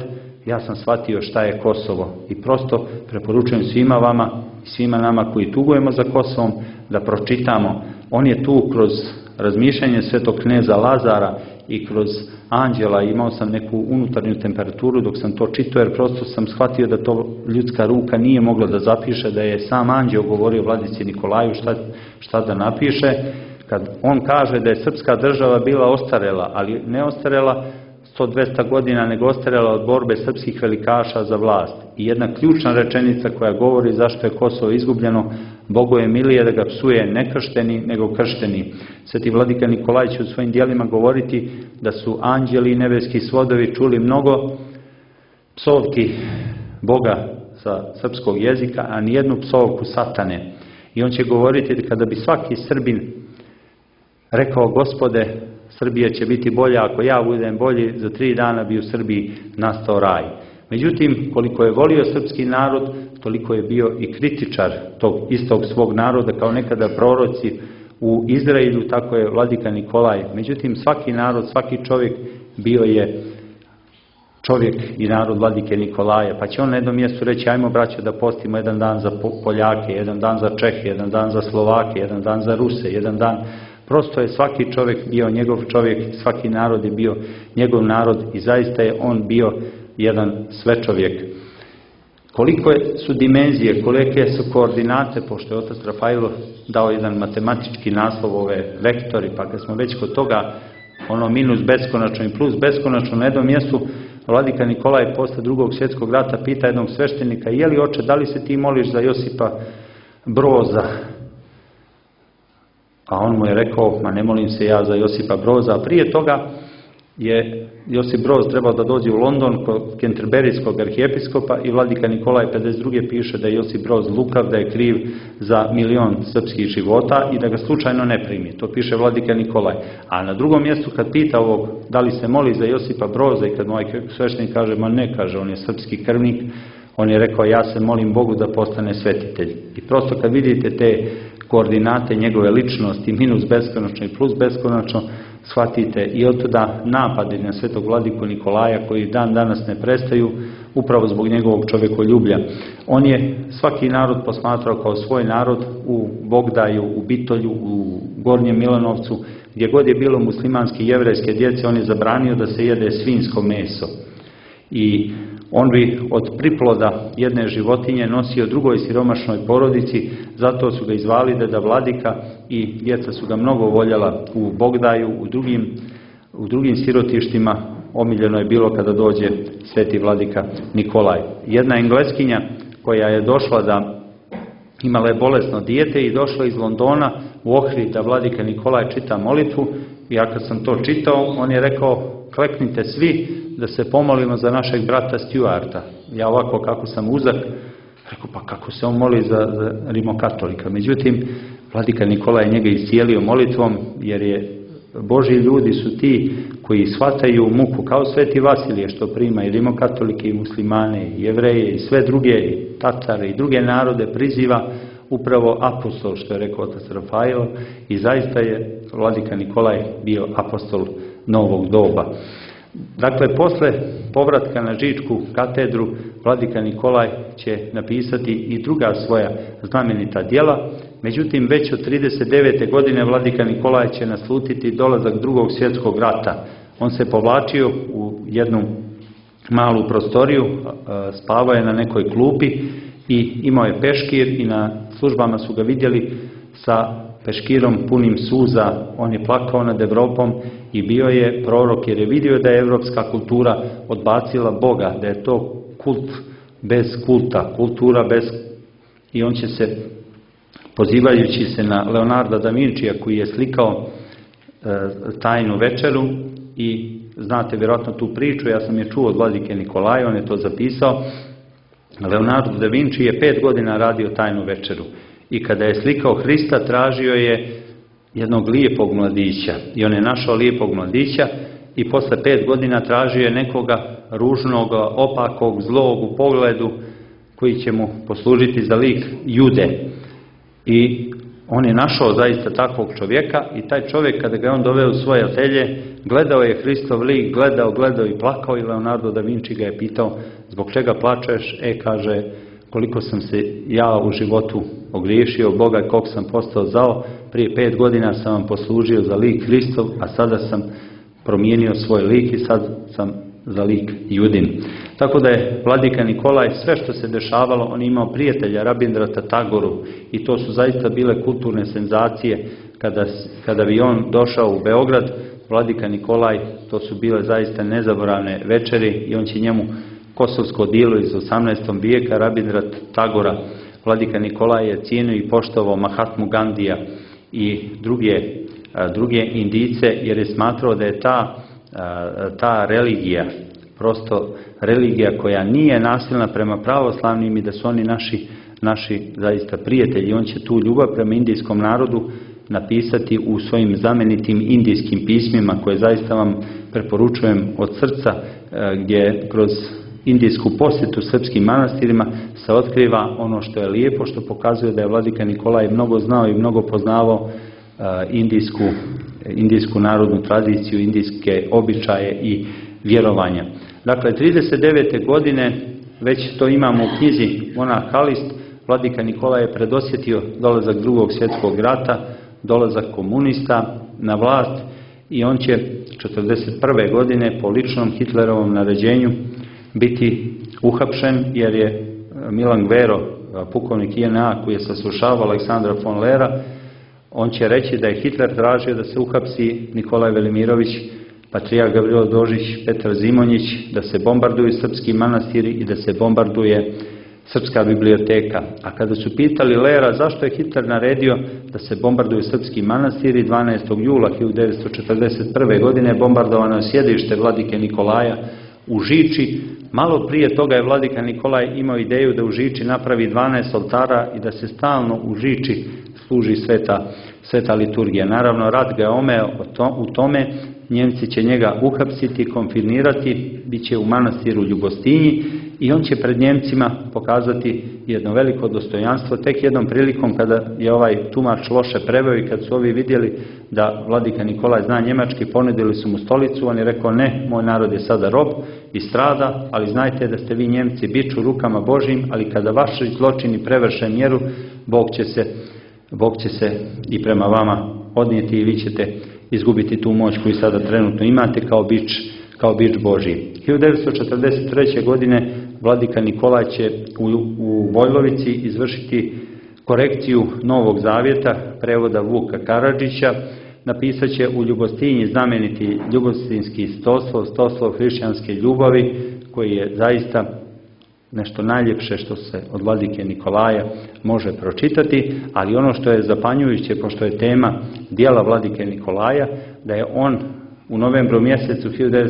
ja sam shvatio šta je Kosovo i prosto preporučujem svima vama i svima nama koji tugujemo za Kosovom da pročitamo. On je tu kroz razmišljanje svetog kneza Lazara i kroz anđela, imao sam neku unutarnju temperaturu dok sam to čitao, jer prosto sam shvatio da to ljudska ruka nije mogla da zapiše, da je sam anđeo govorio vladici Nikolaju šta da napiše, kad on kaže da je srpska država bila ostarela, ali ne ostarela 100-200 godina, nego ostarela od borbe srpskih velikaša za vlast. I jedna ključna rečenica koja govori zašto je Kosovo izgubljeno: Bogu je milije da ga psuje ne kršteni nego kršteni. Sveti vladika Nikolaj će u svojim dijelima govoriti da su anđeli i nebeski svodovi čuli mnogo psovki Boga sa srpskog jezika, a nijednu psovku satane. I on će govoriti da kada bi svaki Srbin rekao: Gospode, Srbija će biti bolja ako ja budem bolji, za 3 dana bi u Srbiji nastao raj. Međutim, koliko je volio srpski narod, toliko je bio i kritičar tog istog svog naroda, kao nekada proroci u Izraelju, tako je vladika Nikolaj. Međutim, svaki narod, svaki čovjek bio je čovjek i narod vladike Nikolaja. Pa će on na jednom mjestu reći: ajmo braćo da postimo jedan dan za Poljake, jedan dan za Čehe, jedan dan za Slovake, jedan dan za Ruse, jedan dan. Prosto je svaki čovjek bio njegov čovjek, svaki narod je bio njegov narod i zaista je on bio jedan svečovjek. Koliko su dimenzije, kolike su koordinate, pošto je otac Rafailo dao jedan matematički naslov, ove vektori, pa kad smo već kod toga, ono minus beskonačno i plus beskonačno, na jednom mjestu vladika Nikolaj posle Drugog svjetskog rata pita jednog sveštenika: je li oče, da li se ti moliš za Josipa Broza? A on mu je rekao: ma ne molim se ja za Josipa Broza. A prije toga je Josip Broz trebao da dođe u London kod Kenterberijskog arhijepiskopa i vladika Nikolaj 52. piše da je Josip Broz lukav, da je kriv za 1.000.000 srpskih života i da ga slučajno ne primi. To piše vladika Nikolaj. A na drugom mjestu kad pita ovog da li se moli za Josipa Broza i kad moj sveštenik kaže: ma ne, kaže, on je srpski krvnik, on je rekao: ja se molim Bogu da postane svetitelj. I prosto kad vidite te koordinate njegove ličnosti, minus beskonačno i plus beskonačno, shvatite i od tada napade na svetog vladiku Nikolaja koji dan danas ne prestaju upravo zbog njegovog čovjekoljublja. On je svaki narod posmatrao kao svoj narod u Bogdaju, u Bitolju, u Gornjem Milanovcu, gdje god je bilo muslimanske i jevrejske djece, on je zabranio da se jede svinjsko meso. I on bi od priploda jedne životinje nosio drugoj siromašnoj porodici, zato su ga izvali Deda Vladika i djeca su ga mnogo voljela u Bogdaju, u drugim sirotištima. Omiljeno je bilo kada dođe sveti vladika Nikolaj. Jedna Engleskinja koja je došla da imala je bolesno dijete i došla iz Londona u Ohrid da vladika Nikolaj čita molitvu. I ja kad sam to čitao, on je rekao: kleknite svi da se pomolimo za našeg brata Stuarta. Ja ovako kako sam uzak, rekao: pa kako se on moli za rimokatolika? Međutim, vladika Nikolaj je njega iscijelio molitvom, jer je Božji ljudi su ti koji shvataju muku, kao sveti Vasilije što prima i rimokatolike i muslimane i jevreje i sve druge, i Tatare i druge narode priziva upravo apostol, što je rekao otac Rafailo, i zaista je vladika Nikolaj bio apostol novog doba. Dakle, posle povratka na Žičku katedru, vladika Nikolaj će napisati i druga svoja znamenita djela. Međutim, već od 39. godine vladika Nikolaj će naslutiti dolazak Drugog svjetskog rata. On se povlačio u jednu malu prostoriju, spavao je na nekoj klupi i imao je peškir i na službama su ga vidjeli sa peškirom punim suza. On je plakao nad Evropom i bio je prorok, jer je vidio da je evropska kultura odbacila Boga, da je to kult bez kulta, kultura bez... I on će se, pozivajući se na Leonarda da Vincija koji je slikao tajnu večeru, i znate vjerojatno tu priču, ja sam je čuo od vladike Nikolaja, on je to zapisao. Leonardo da Vinci je 5 godina radio tajnu večeru i kada je slikao Hrista tražio je jednog lijepog mladića i on je našao lijepog mladića i posle 5 godina tražio je nekoga ružnog, opakog, zlog u pogledu koji će mu poslužiti za lik Jude. I on je našao zaista takvog čovjeka i taj čovjek kada ga on doveo u svoje atelje, gledao je Hristov lik, gledao i plakao i Leonardo da Vinci ga je pitao zbog čega plačeš, kaže koliko sam se ja u životu ogriješio Boga i koliko sam postao zao, prije 5 godina sam vam poslužio za lik Hristov, a sada sam promijenio svoj lik i sad sam za lik Judin. Tako da je vladika Nikolaj sve što se dešavalo, on je imao prijatelja Rabindrata Tagoru i to su zaista bile kulturne senzacije kada bi on došao u Beograd, vladika Nikolaj, to su bile zaista nezaboravne večeri i on će njemu kosovsko djelo iz 18. vijeka Rabindrat Tagora, vladika Nikolaj je cijenio i poštovao Mahatmu Gandija i druge Indijce jer je smatrao da je ta religija prosto religija koja nije nasilna prema pravoslavnim i da su oni naši zaista prijatelji. On će tu ljubav prema indijskom narodu napisati u svojim znamenitim indijskim pismima koje zaista vam preporučujem od srca, gdje kroz indijsku posjetu srpskim manastirima se otkriva ono što je lijepo, što pokazuje da je vladika Nikolaj mnogo znao i mnogo poznavao indijsku narodnu tradiciju, indijske običaje i vjerovanja. Dakle, 39. godine, već to imamo u knjizi Monah Kalist, vladika Nikolaj je predosjetio dolazak Drugog svjetskog rata, dolazak komunista na vlast i on će 41. godine po ličnom Hitlerovom naređenju biti uhapšen jer je Milan Gvero, pukovnik JNA koji je saslušavao Aleksandra von Lera, on će reći da je Hitler tražio da se uhapsi Nikolaj Velimirović, patrijarh Gavrilo Dožić, Petar Zimonjić, da se bombarduju srpski manastiri i da se bombarduje srpska biblioteka. A kada su pitali Lera zašto je Hitler naredio da se bombarduju srpski manastiri, 12. jula 1941. godine bombardovano je sjedište vladike Nikolaja u Žiči. Malo prije toga je vladika Nikolaj imao ideju da u Žiči napravi 12 oltara i da se stalno u Žiči služi sveta liturgija. Naravno, rat ga je omeo u tome, Njemci će njega uhapsiti, konfirmirati, bit će u manastiru Ljubostinji i on će pred Njemcima pokazati jedno veliko dostojanstvo. Tek jednom prilikom kada je ovaj tumač loše preveo i kad su ovi vidjeli da vladika Nikolaj zna njemački, ponudili su mu stolicu, on je rekao ne, moj narod je sada rob i strada, ali znajte da ste vi Njemci biču rukama Božjim, ali kada vaši zločini prevrše mjeru, Bog će se i prema vama odnijeti i vi ćete izgubiti tu moć koju sada trenutno imate kao bič Božji. 1943. godine vladika Nikolaj će u Vojlovici izvršiti korekciju Novog Zavjeta, prevoda Vuka Karadžića, napisat će u Ljubostinji znameniti ljubostinski stoslov hrišćanske ljubavi, koji je zaista nešto najljepše što se od vladike Nikolaja može pročitati, ali ono što je zapanjujuće, pošto je tema dijela vladike Nikolaja, da je on u novembru mjesecu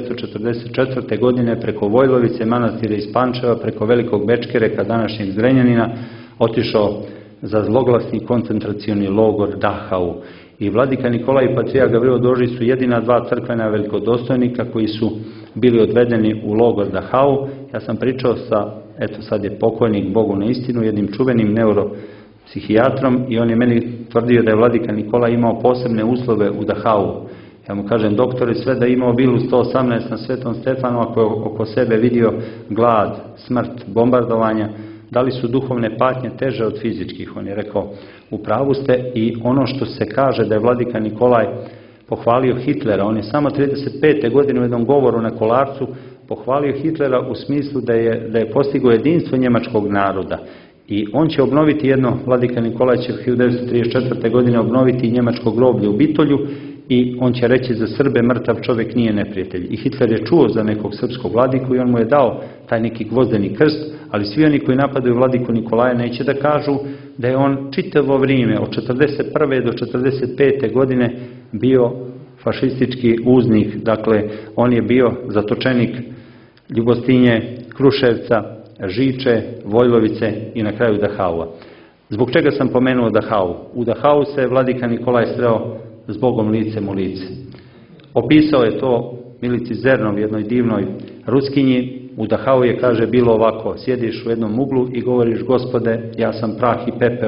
1944. godine preko Vojlovice, manastira iz Pančeva, preko Velikog Bečkereka, današnjeg Zrenjanina, otišao za zloglasni koncentracioni logor Dachau. I vladika Nikolaj i patrijarh Gavrilo Dožić su jedina dva crkvena velikodostojnika koji su bili odvedeni u logor Dachau. Ja sam pričao sa, eto sad je pokojnik, Bogu na istinu, jednim čuvenim neuropsihijatrom i on je meni tvrdio da je vladika Nikolaj imao posebne uslove u Dachau. Ja mu kažem, doktore, sve da je imao vilu 118 na Svetom Stefanu, ako je oko sebe vidio glad, smrt, bombardovanja, da li su duhovne patnje teže od fizičkih? On je rekao, u pravu ste, i ono što se kaže da je vladika Nikolaj pohvalio Hitlera, on je samo 35. godine u jednom govoru na Kolarcu pohvalio Hitlera u smislu da je postigao jedinstvo njemačkog naroda. I on će obnoviti vladika Nikolaj će 1934. godine obnoviti njemačko groblje u Bitolju i on će reći za Srbe mrtav čovjek nije neprijatelj. I Hitler je čuo za nekog srpskog vladiku i on mu je dao taj neki gvozdeni krst, ali svi oni koji napadaju vladiku Nikolaja neće da kažu da je on čitavo vrijeme od 41. do 45. godine bio fašistički uznik. Dakle, on je bio zatočenik Ljubostinje, Kruševca, Žiče, Vojlovice i na kraju Dachaua. Zbog čega sam pomenuo Dachau? U Dachau se vladika Nikolaj sreo s Bogom licem u lice. Opisao je to Milici Zernov, jednoj divnoj Ruskinji. U Dachau je, kaže, bilo ovako: sjediš u jednom uglu i govoriš, Gospode, ja sam prah i pepeo,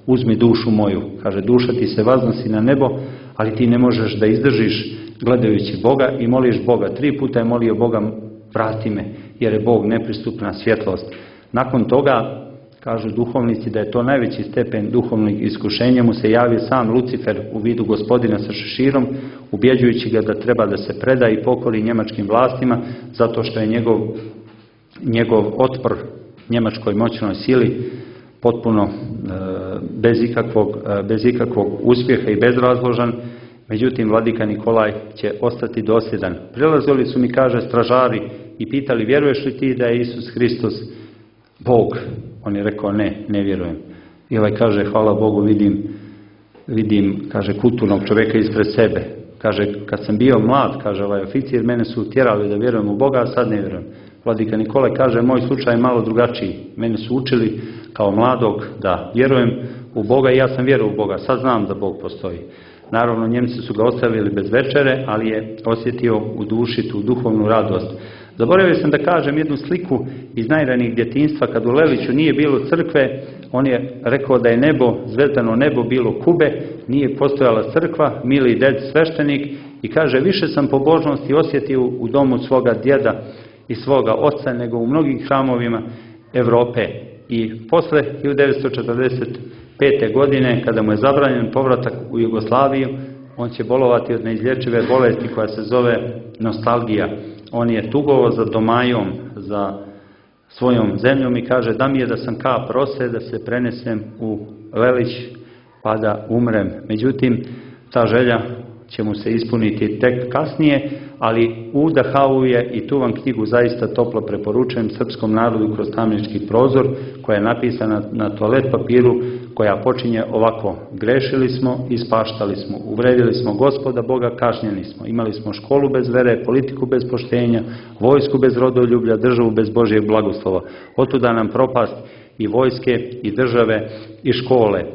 uzmi dušu moju. Kaže, duša ti se vaznosi na nebo, ali ti ne možeš da izdržiš gledajući Boga i moliš Boga. 3 puta je molio Boga, vrati me, jer je Bog nepristupna svjetlost. Nakon toga, kažu duhovnici da je to najveći stepen duhovnog iskušenja, mu se javio sam Lucifer u vidu gospodina sa šeširom, ubjeđujući ga da treba da se preda i pokori njemačkim vlastima, zato što je njegov otpor njemačkoj moćnoj sili potpuno bez ikakvog uspjeha i bezrazložan. Međutim, vladika Nikolaj će ostati dosljedan. Prilazili su mi, kaže, stražari i pitali, vjeruješ li ti da je Isus Hristos Bog? On je rekao, ne vjerujem. I ovaj kaže, hvala Bogu, vidim, kaže, kulturnog čovjeka ispred sebe. Kaže, kad sam bio mlad, kaže ovaj oficir, mene su tjerali da vjerujem u Boga, a sad ne vjerujem. Vladika Nikolaj kaže, moj slučaj je malo drugačiji. Mene su učili kao mladog da vjerujem u Boga i ja sam vjerovao u Boga. Sad znam da Bog postoji. Naravno, Njemci su ga ostavili bez večere, ali je osjetio u duši tu duhovnu radost. Zaboravio sam da kažem jednu sliku iz najranijeg djetinjstva. Kad u Leliću nije bilo crkve, on je rekao da je nebo, zvezdano nebo bilo Kube, nije postojala crkva, mili ded sveštenik, i kaže, više sam pobožnosti osjetio u domu svoga djeda i svoga oca nego u mnogim hramovima Europe. I posle 1945. godine, kada mu je zabranjen povratak u Jugoslaviju, on će bolovati od neizlječive bolesti koja se zove nostalgija. On je tugovao za domajom, za svojom zemljom i kaže, da mi je da sam kap rose, da se prenesem u Lelić pa da umrem. Međutim, ta želja će mu se ispuniti tek kasnije, ali u Dachau je, i tu vam knjigu zaista toplo preporučujem, srpskom narodu kroz tamnički prozor, koja je napisana na toalet papiru, koja počinje ovako: grešili smo, ispaštali smo, uvredili smo Gospoda Boga, kažnjeni smo, imali smo školu bez vere, politiku bez poštenja, vojsku bez rodoljublja, državu bez Božjeg blagoslova. Otuda nam propast i vojske i države i škole.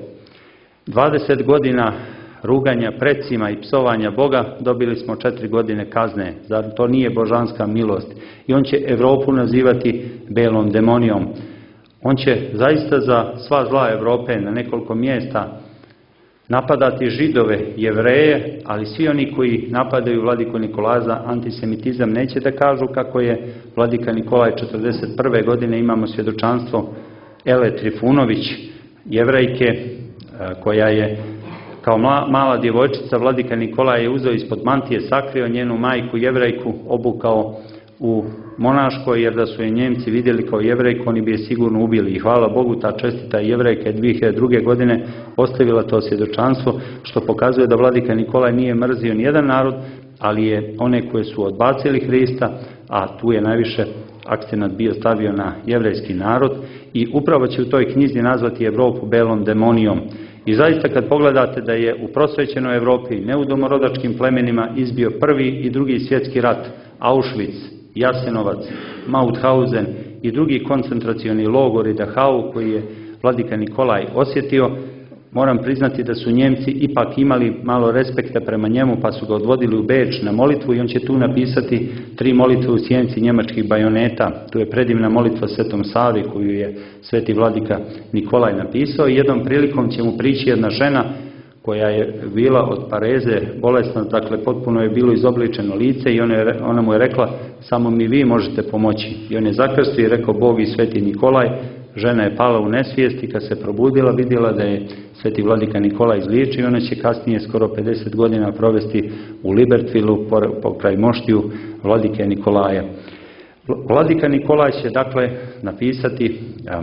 20 godina ruganja precima i psovanja Boga, dobili smo 4 godine kazne. Zar to nije božanska milost? I on će Europu nazivati belom demonijom. On će zaista za sva zla Europe na nekoliko mjesta napadati Židove, Jevreje, ali svi oni koji napadaju vladiku Nikolaja za antisemitizam neće da kažu kako je vladika Nikolaj 41. godine. Imamo svjedočanstvo Ele Trifunović, Jevrejke, koja je kao mala djevojčica vladika Nikolaj je uzeo ispod mantije, sakrio njenu majku Jevrejku, obukao u monaškoj, jer da su je Njemci vidjeli kao Jevrejku, oni bi je sigurno ubili. I hvala Bogu, ta čestita Jevrejka je 2002. godine ostavila to svjedočanstvo, što pokazuje da vladika Nikolaj nije mrzio nijedan narod, ali je one koje su odbacili Hrista, a tu je najviše akcenat bio stavio na jevrejski narod, i upravo će u toj knjizi nazvati Europu belom demonijom. I zaista kad pogledate da je u prosvećenoj Europi, ne u domorodačkim plemenima, izbio prvi i drugi svjetski rat, Auschwitz, Jasenovac, Mauthausen i drugi koncentracioni logori, Dachau, koji je vladika Nikolaj osjetio, moram priznati da su Njemci ipak imali malo respekta prema njemu, pa su ga odvodili u Beč na molitvu, i on će tu napisati 3 molitve u sjenci njemačkih bajoneta. Tu je predivna molitva Svetom Savi koju je sveti vladika Nikolaj napisao, i jednom prilikom će mu prići jedna žena koja je bila od pareze bolesna, dakle potpuno je bilo izobličeno lice, i ona mu je rekla, samo mi vi možete pomoći. I on je zakrstio i rekao, Bog i sveti Nikolaj. Žena je pala u nesvijest i kad se probudila vidjela da je sveti vladika Nikolaj izliječio, i ona će kasnije skoro 50 godina provesti u Libertvilu pokraj moštiju vladike Nikolaja. Vladika Nikolaj će dakle napisati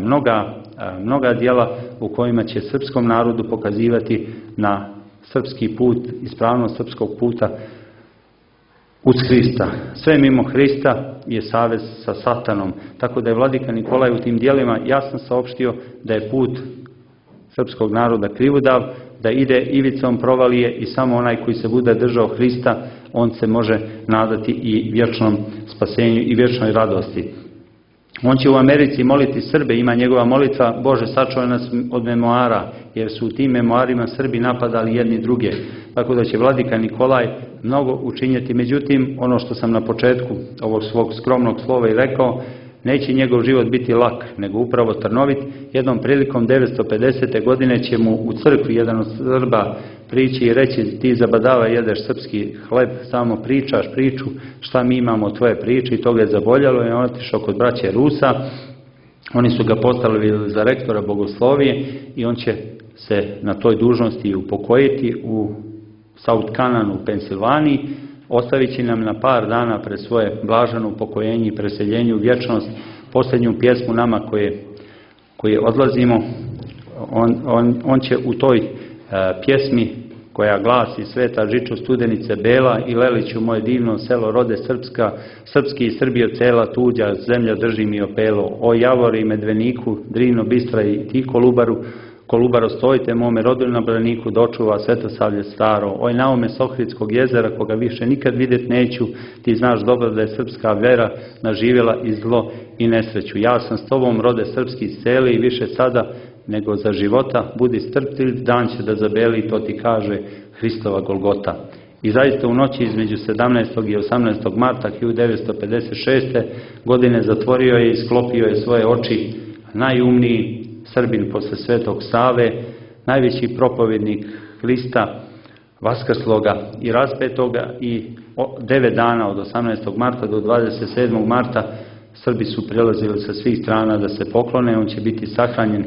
mnoga djela u kojima će srpskom narodu pokazivati na srpski put, ispravnost srpskog puta uz Hrista. Sve mimo Hrista je savez sa Satanom. Tako da je vladika Nikolaj u tim djelima jasno saopštio da je put srpskog naroda krivudav, da ide ivicom provalije, i samo onaj koji se bude držao Hrista, on se može nadati i vječnom spasenju i vječnoj radosti. On će u Americi moliti Srbe, ima njegova molitva, Bože sačuvaj nas od memoara, jer su u tim memoarima Srbi napadali jedni druge. Tako da će vladika Nikolaj mnogo učinjeti. Međutim, ono što sam na početku ovog svog skromnog slova i rekao, neće njegov život biti lak, nego upravo trnovit. Jednom prilikom 950. godine će mu u crkvi jedan od Srba prići i reći: ti zabadava jedeš srpski hleb, samo pričaš priču, šta mi imamo od tvoje priče, i to ga je zaboljalo i on otišao kod braće Rusa. Oni su ga postavili za rektora bogoslovije i on će se na toj dužnosti upokojiti u South Canaan u Pensilvaniji, ostavit će nam na par dana pred svoje blaženo upokojenje i preseljenje u vječnost posljednju pjesmu nama koje odlazimo. On će u toj pjesmi koja glasi: Sveta žiču studenice bela i Leliću moje divno selo rode srpski i Srbijo cela tuđa zemlja drži mi opelo. O Javori i Medveniku, Drino, Bistra i ti Kolubaro stojite mome rodu na braniku, dočuva Svetosavlje staro. Oj naume s Ohridskog jezera, koga više nikad vidjet neću, ti znaš dobro da je srpska vera naživjela i zlo i nesreću. Ja sam s tobom rode srpski seli i više sada nego za života, budi strpljiv, dan će da zabeli, to ti kaže Hristova Golgota. I zaista u noći između 17. i 18. marta 1956. godine zatvorio je i sklopio je svoje oči najumniji Srbin posle Svetog Save, najveći propovjednik Hrista, vaskrsloga i raspetoga, i 9 dana od 18. marta do 27. marta Srbi su prelazili sa svih strana da se poklone. On će biti sahranjen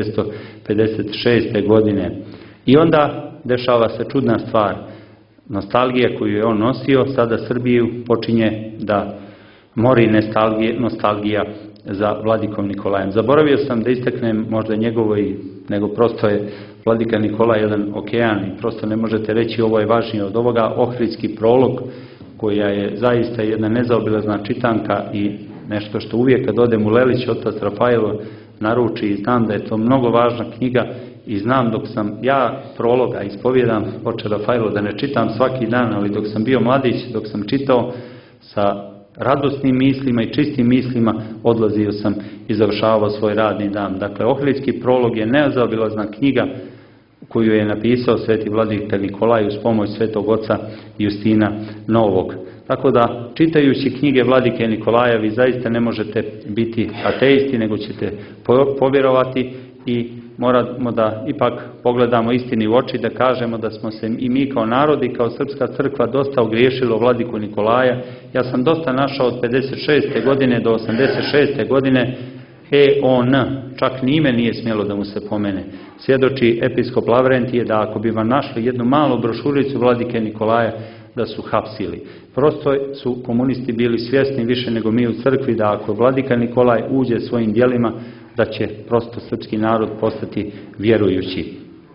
1956. godine. I onda dešava se čudna stvar. Nostalgija koju je on nosio, sada Srbiju počinje da mori nostalgija za vladikom Nikolajem. Zaboravio sam da istaknem možda njegovo, nego prosto je vladika Nikolaj jedan okean i prosto ne možete reći ovo je važnije od ovoga. Ohridski prolog, koja je zaista jedna nezaobilazna čitanka i nešto što uvijek kad odem u Lelić otac Rafailo naruči, i znam da je to mnogo važna knjiga i znam dok sam ja prologa ispovjedam oče Rafailo da ne čitam svaki dan, ali dok sam bio mladić, dok sam čitao sa radosnim mislima i čistim mislima, odlazio sam i završavao svoj radni dan. Dakle, Ohridski prolog je nezaobilazna knjiga koju je napisao sveti vladika Nikolaj uz pomoć svetog oca Justina Novog. Tako da, čitajući knjige vladike Nikolaja, vi zaista ne možete biti ateisti, nego ćete povjerovati i moramo da ipak pogledamo istini u oči, da kažemo da smo se i mi kao narod i kao Srpska crkva dosta ogriješili o vladiku Nikolaja. Ja sam dosta našao od 56. godine do 86. godine on, čak ni ime nije smjelo da mu se pomene. Svjedoči episkop Lavrentije da ako bi vam našli jednu malu brošuricu vladike Nikolaja, da su hapsili. Prosto su komunisti bili svjesni više nego mi u crkvi da ako vladika Nikolaj uđe svojim djelima, da će prosto srpski narod postati vjerujući.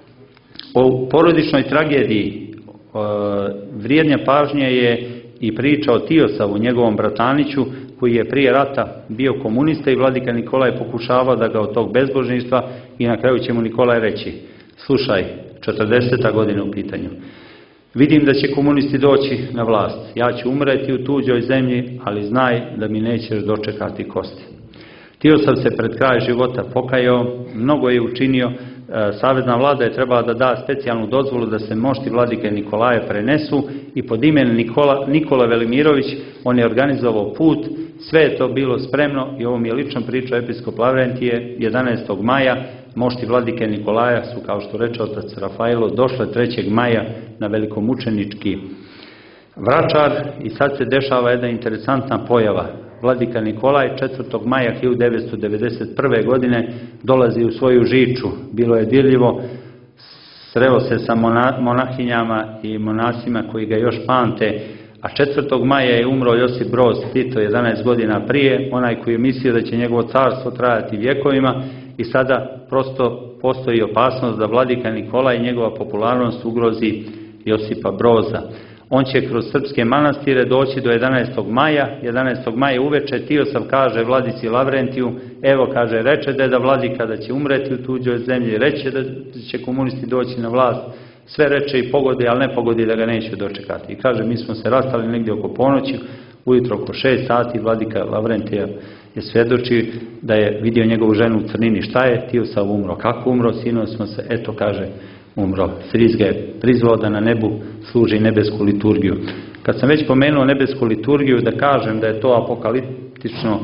O porodičnoj tragediji vrijednja pažnje je i priča o Tiosavu, njegovom brataniću, koji je prije rata bio komunista i vladika Nikolaj pokušavao da ga od tog bezbožništva, i na kraju će mu Nikolaj reći: slušaj, 40. godina u pitanju, vidim da će komunisti doći na vlast, ja ću umreti u tuđoj zemlji, ali znaj da mi nećeš dočekati kosti. Tiosav se pred kraj života pokajao, mnogo je učinio. Savezna vlada je trebala da da specijalnu dozvolu da se mošti vladike Nikolaja prenesu i pod imenom Nikola Velimirović on je organizovao put. Sve je to bilo spremno i ovo mi je lično pričao episkop Lavrentije. 11. maja mošti vladike Nikolaja su, kao što reče otac Rafailo, došle 3. maja na velikomučenički Vračar i sad se dešava jedna interesantna pojava. Vladika Nikolaj 4. maja 1991. godine dolazi u svoju Žiču. Bilo je dirljivo, sreo se sa monahinjama i monasima koji ga još pamte, a 4. maja je umro Josip Broz Tito 11 godina prije, onaj koji je mislio da će njegovo carstvo trajati vjekovima, i sada prosto postoji opasnost da vladika Nikolaj i njegova popularnost ugrozi Josipa Broza. On će kroz srpske manastire doći do 11. maja. 11. maja uveče Tiosav kaže vladici Lavrentiju: evo, kaže, reče da vladika da će umreti u tuđoj zemlji, reče da će komunisti doći na vlast, sve reče i pogodi, ali ne pogodi da ga neće dočekati. I kaže, mi smo se rastali negdje oko ponoći, ujutro oko 6 sati, vladika Lavrentija je svjedoči da je vidio njegovu ženu u crnini. Šta je? Tiosav umro. Kako umro? Sinoć smo se, eto, kaže, umro. Sriz ga je prizvao da na nebu služi nebesku liturgiju. Kad sam već pomenuo nebesku liturgiju, da kažem da je to apokaliptično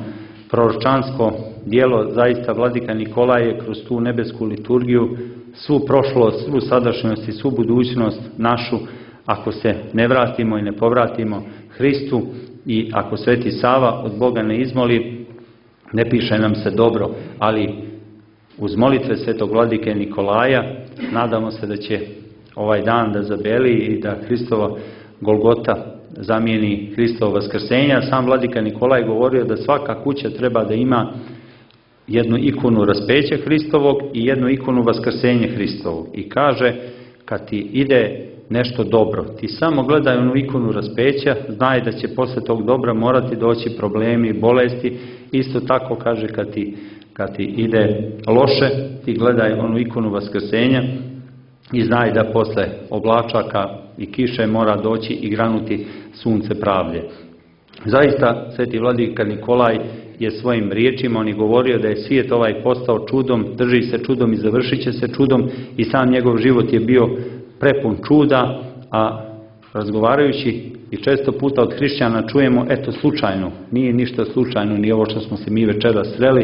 proročansko djelo. Zaista vladika Nikolaj je kroz tu nebesku liturgiju svu prošlost, svu sadašnjost i svu budućnost našu, ako se ne vratimo i ne povratimo Hristu i ako Sveti Sava od Boga ne izmoli, ne piše nam se dobro, ali uz molitve svetog vladike Nikolaja nadamo se da će ovaj dan da zabeli i da Hristova Golgota zamijeni Hristovo vaskrsenje. Sam vladika Nikolaj govorio da svaka kuća treba da ima jednu ikonu raspeća Hristovog i jednu ikonu vaskrsenja Hristovog. I kaže, kad ti ide nešto dobro, ti samo gledaj onu ikonu raspeća, znaj da će posle tog dobra morati doći problemi, bolesti. Isto tako kaže, kad ti ide loše, ti gledaj onu ikonu vaskrsenja i znaj da posle oblačaka i kiše mora doći i granuti sunce pravde. Zaista, sveti vladika Nikolaj je svojim riječima, on je govorio da je svijet ovaj postao čudom, drži se čudom i završit će se čudom, i sam njegov život je bio prepun čuda, a razgovarajući i često puta od hrišćana čujemo, eto slučajno, nije ništa slučajno, ni ovo što smo se mi večeras sreli.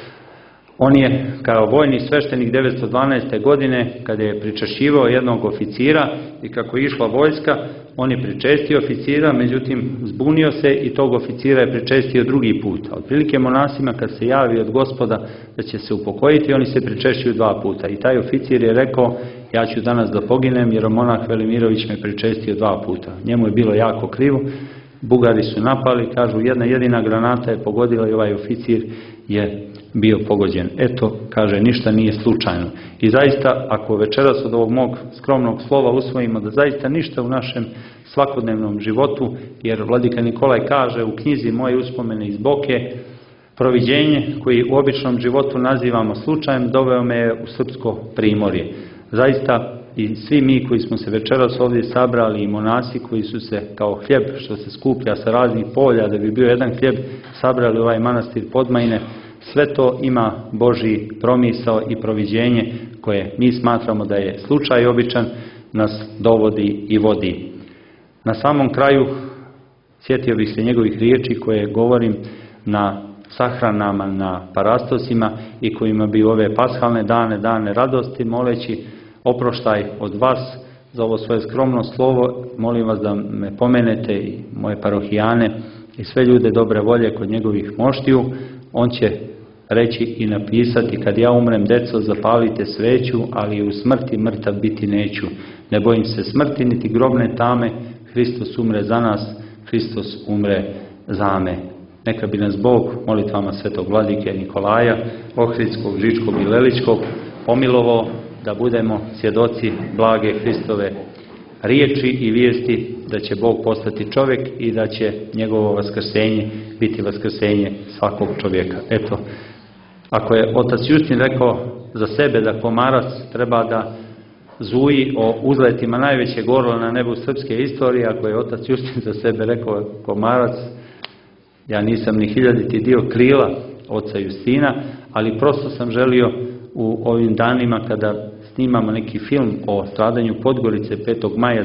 On je kao vojni sveštenik 912. godine, kada je pričešćivao jednog oficira i kako je išla vojska, on je pričestio oficira, međutim zbunio se i tog oficira je pričestio drugi put. A otprilike monasima kad se javi od Gospoda da će se upokojiti, oni se pričešćuju 2 puta. I taj oficir je rekao, ja ću danas da poginem jer monah Velimirović me pričestio 2 puta. Njemu je bilo jako krivo, Bugari su napali, kažu jedna jedina granata je pogodila i ovaj oficir je bio pogođen. Eto, kaže, ništa nije slučajno. I zaista, ako večeras od ovog mog skromnog slova usvojimo da zaista ništa u našem svakodnevnom životu, jer vladika Nikolaj kaže u knjizi Moje uspomene iz Boke, proviđenje koji u običnom životu nazivamo slučajem, doveo me u srpsko primorje. Zaista i svi mi koji smo se večeras ovdje sabrali i monasi koji su se kao hljeb što se skuplja sa raznih polja da bi bio jedan hljeb sabrali ovaj manastir Podmajine, sve to ima Božji promisao i proviđenje koje mi smatramo da je slučaj običan, nas dovodi i vodi. Na samom kraju sjetio bih se njegovih riječi koje govorim na sahranama, na parastosima i kojima bi ove pashalne dane, dane radosti, moleći oproštaj od vas za ovo svoje skromno slovo. Molim vas da me pomenete i moje parohijane i sve ljude dobre volje kod njegovih moštiju. On će reći i napisati, kad ja umrem, deco, zapalite sveću, ali u smrti mrtav biti neću. Ne bojim se smrti niti grobne tame, Hristos umre za nas, Hristos umre za me. Neka bi nas Bog molitvama svetog vladike Nikolaja, Ohridskog, Žičkog i Leličkog pomilovao da budemo svjedoci blage Hristove riječi i vijesti da će Bog postati čovjek i da će njegovo vaskrsenje biti vaskrsenje svakog čovjeka. Eto, ako je otac Justin rekao za sebe da komarac treba da zuji o uzletima najvećeg orla na nebu srpske istorije, ako je otac Justin za sebe rekao komarac, ja nisam ni 1000. dio krila oca Justina, ali prosto sam želio u ovim danima kada snimamo neki film o stradanju Podgorice 5. maja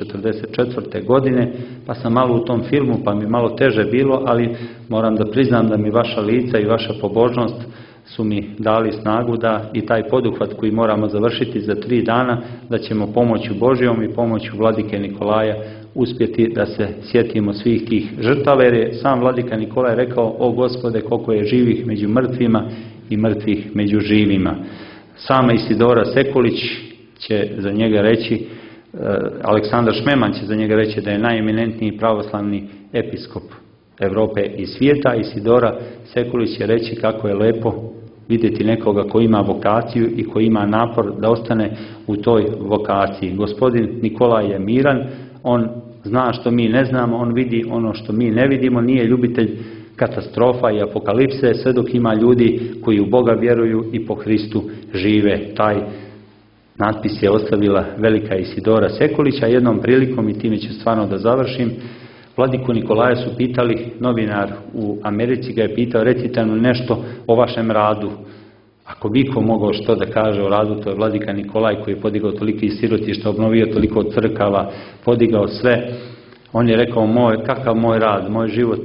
1944. godine, pa sam malo u tom filmu, pa mi malo teže bilo, ali moram da priznam da mi vaša lica i vaša pobožnost su mi dali snagu da i taj poduhvat koji moramo završiti za 3 dana, da ćemo pomoću Božjom i pomoću vladike Nikolaja uspjeti da se sjetimo svih tih žrtava, jer je sam vladika Nikolaj rekao, o Gospode, koliko je živih među mrtvima i mrtvih među živima. Sama Isidora Sekulić će za njega reći, Aleksandar Šmeman će za njega reći da je najeminentniji pravoslavni episkop Europe i svijeta. Isidora Sekulić će reći kako je lepo vidjeti nekoga koji ima vokaciju i koji ima napor da ostane u toj vokaciji. Gospodin Nikolaj je miran, on zna što mi ne znamo, on vidi ono što mi ne vidimo, nije ljubitelj katastrofa i apokalipse, sve dok ima ljudi koji u Boga vjeruju i po Hristu žive. Taj natpis je ostavila velika Isidora Sekulića. Jednom prilikom, i time ću stvarno da završim, vladiku Nikolaja su pitali, novinar u Americi ga je pitao, recite nam nešto o vašem radu. Ako bi ko mogao što da kaže o radu, to je vladika Nikolaj koji je podigao toliki sirotišta, obnovio toliko crkava, podigao sve. On je rekao, kakav moj rad, moj život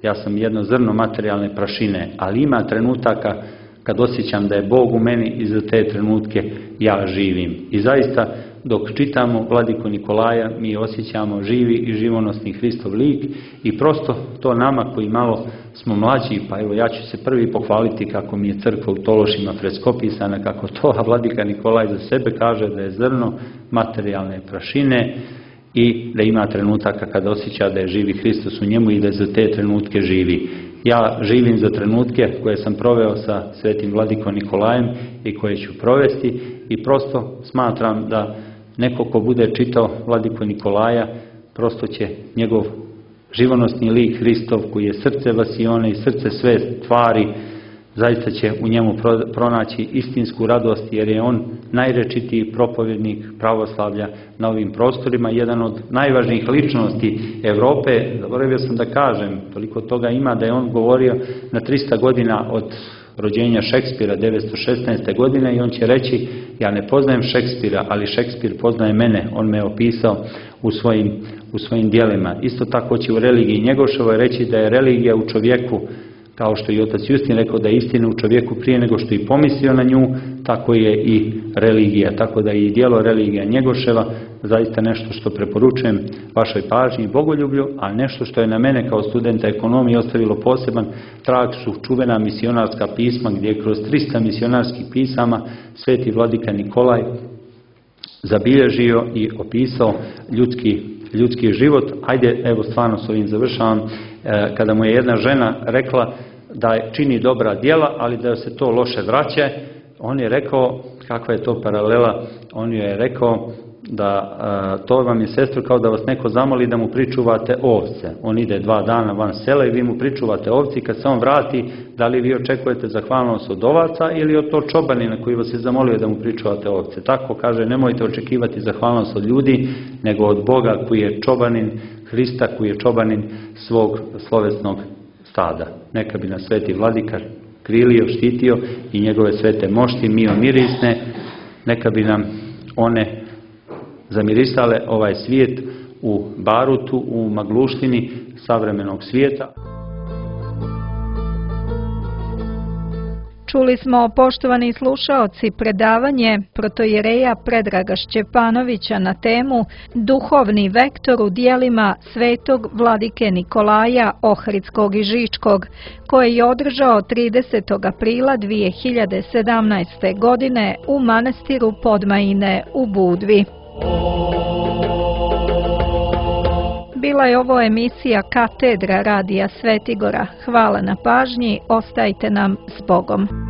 ja sam jedno zrno materijalne prašine, ali ima trenutaka kad osjećam da je Bog u meni i za te trenutke ja živim. I zaista dok čitamo Vladiku Nikolaja mi osjećamo živi i živonosni Hristov lik i prosto to nama koji malo smo mlađi, pa evo ja ću se prvi pohvaliti kako mi je crkva u Tološima freskopisana, kako to, a Vladika Nikolaj za sebe kaže da je zrno materijalne prašine i da ima trenutaka kada osjeća da je živi Hristos u njemu i da za te trenutke živi. Ja živim za trenutke koje sam proveo sa svetim Vladikom Nikolajem i koje ću provesti i prosto smatram da neko ko bude čitao Vladiku Nikolaja, prosto će njegov živonosni lik Hristov koji je srce vasione i srce sve stvari, zaista će u njemu pronaći istinsku radost jer je on najrečitiji propovjednik pravoslavlja na ovim prostorima, jedan od najvažnijih ličnosti Europe. Zaboravio sam da kažem, toliko toga ima da je on govorio na 300 godina od rođenja Šekspira 916. godine i on će reći ja ne poznajem Šekspira, ali Šekspir poznaje mene, on me je opisao u svojim djelima. Isto tako će u religiji Njegoševoj reći da je religija u čovjeku, kao što i otac Justin rekao da je istina u čovjeku prije nego što i pomislio na nju, tako je i religija, tako da je i djelo religija Njegoševa zaista nešto što preporučujem vašoj pažnji i bogoljublju, a nešto što je na mene kao studenta ekonomije ostavilo poseban trag su čuvena misionarska pisma gdje je kroz 300 misionarskih pisama sveti Vladika Nikolaj zabilježio i opisao ljudski život. Ajde, evo stvarno s ovim završavam. Kada mu je jedna žena rekla da čini dobra djela, ali da se to loše vraća, on je rekao, kakva je to paralela, on je rekao da to vam je, sestro, kao da vas neko zamoli da mu pričuvate ovce. On ide 2 dana van sela i vi mu pričuvate ovci, kad se on vrati, da li vi očekujete zahvalnost od ovaca ili od tog čobanina koji vas je zamolio da mu pričuvate ovce. Tako kaže, nemojte očekivati zahvalnost od ljudi, nego od Boga koji je čobanin, Hrista koji je čobanin svog slovesnog stada. Neka bi nas sveti Vladika krilio, štitio i njegove svete mošti mirisne, neka bi nam one zamirisale ovaj svijet u barutu, u magluštini savremenog svijeta. Čuli smo, poštovani slušaoci, predavanje protoijereja Predraga Šćepanovića na temu Duhovni vektor u djelima svetog Vladike Nikolaja Ohridskog i Žičkog, koje je održao 30. aprila 2017. godine u manastiru Podmajine u Budvi. Bila je ovo emisija Katedra radija Svetigora. Hvala na pažnji, ostajte nam s Bogom.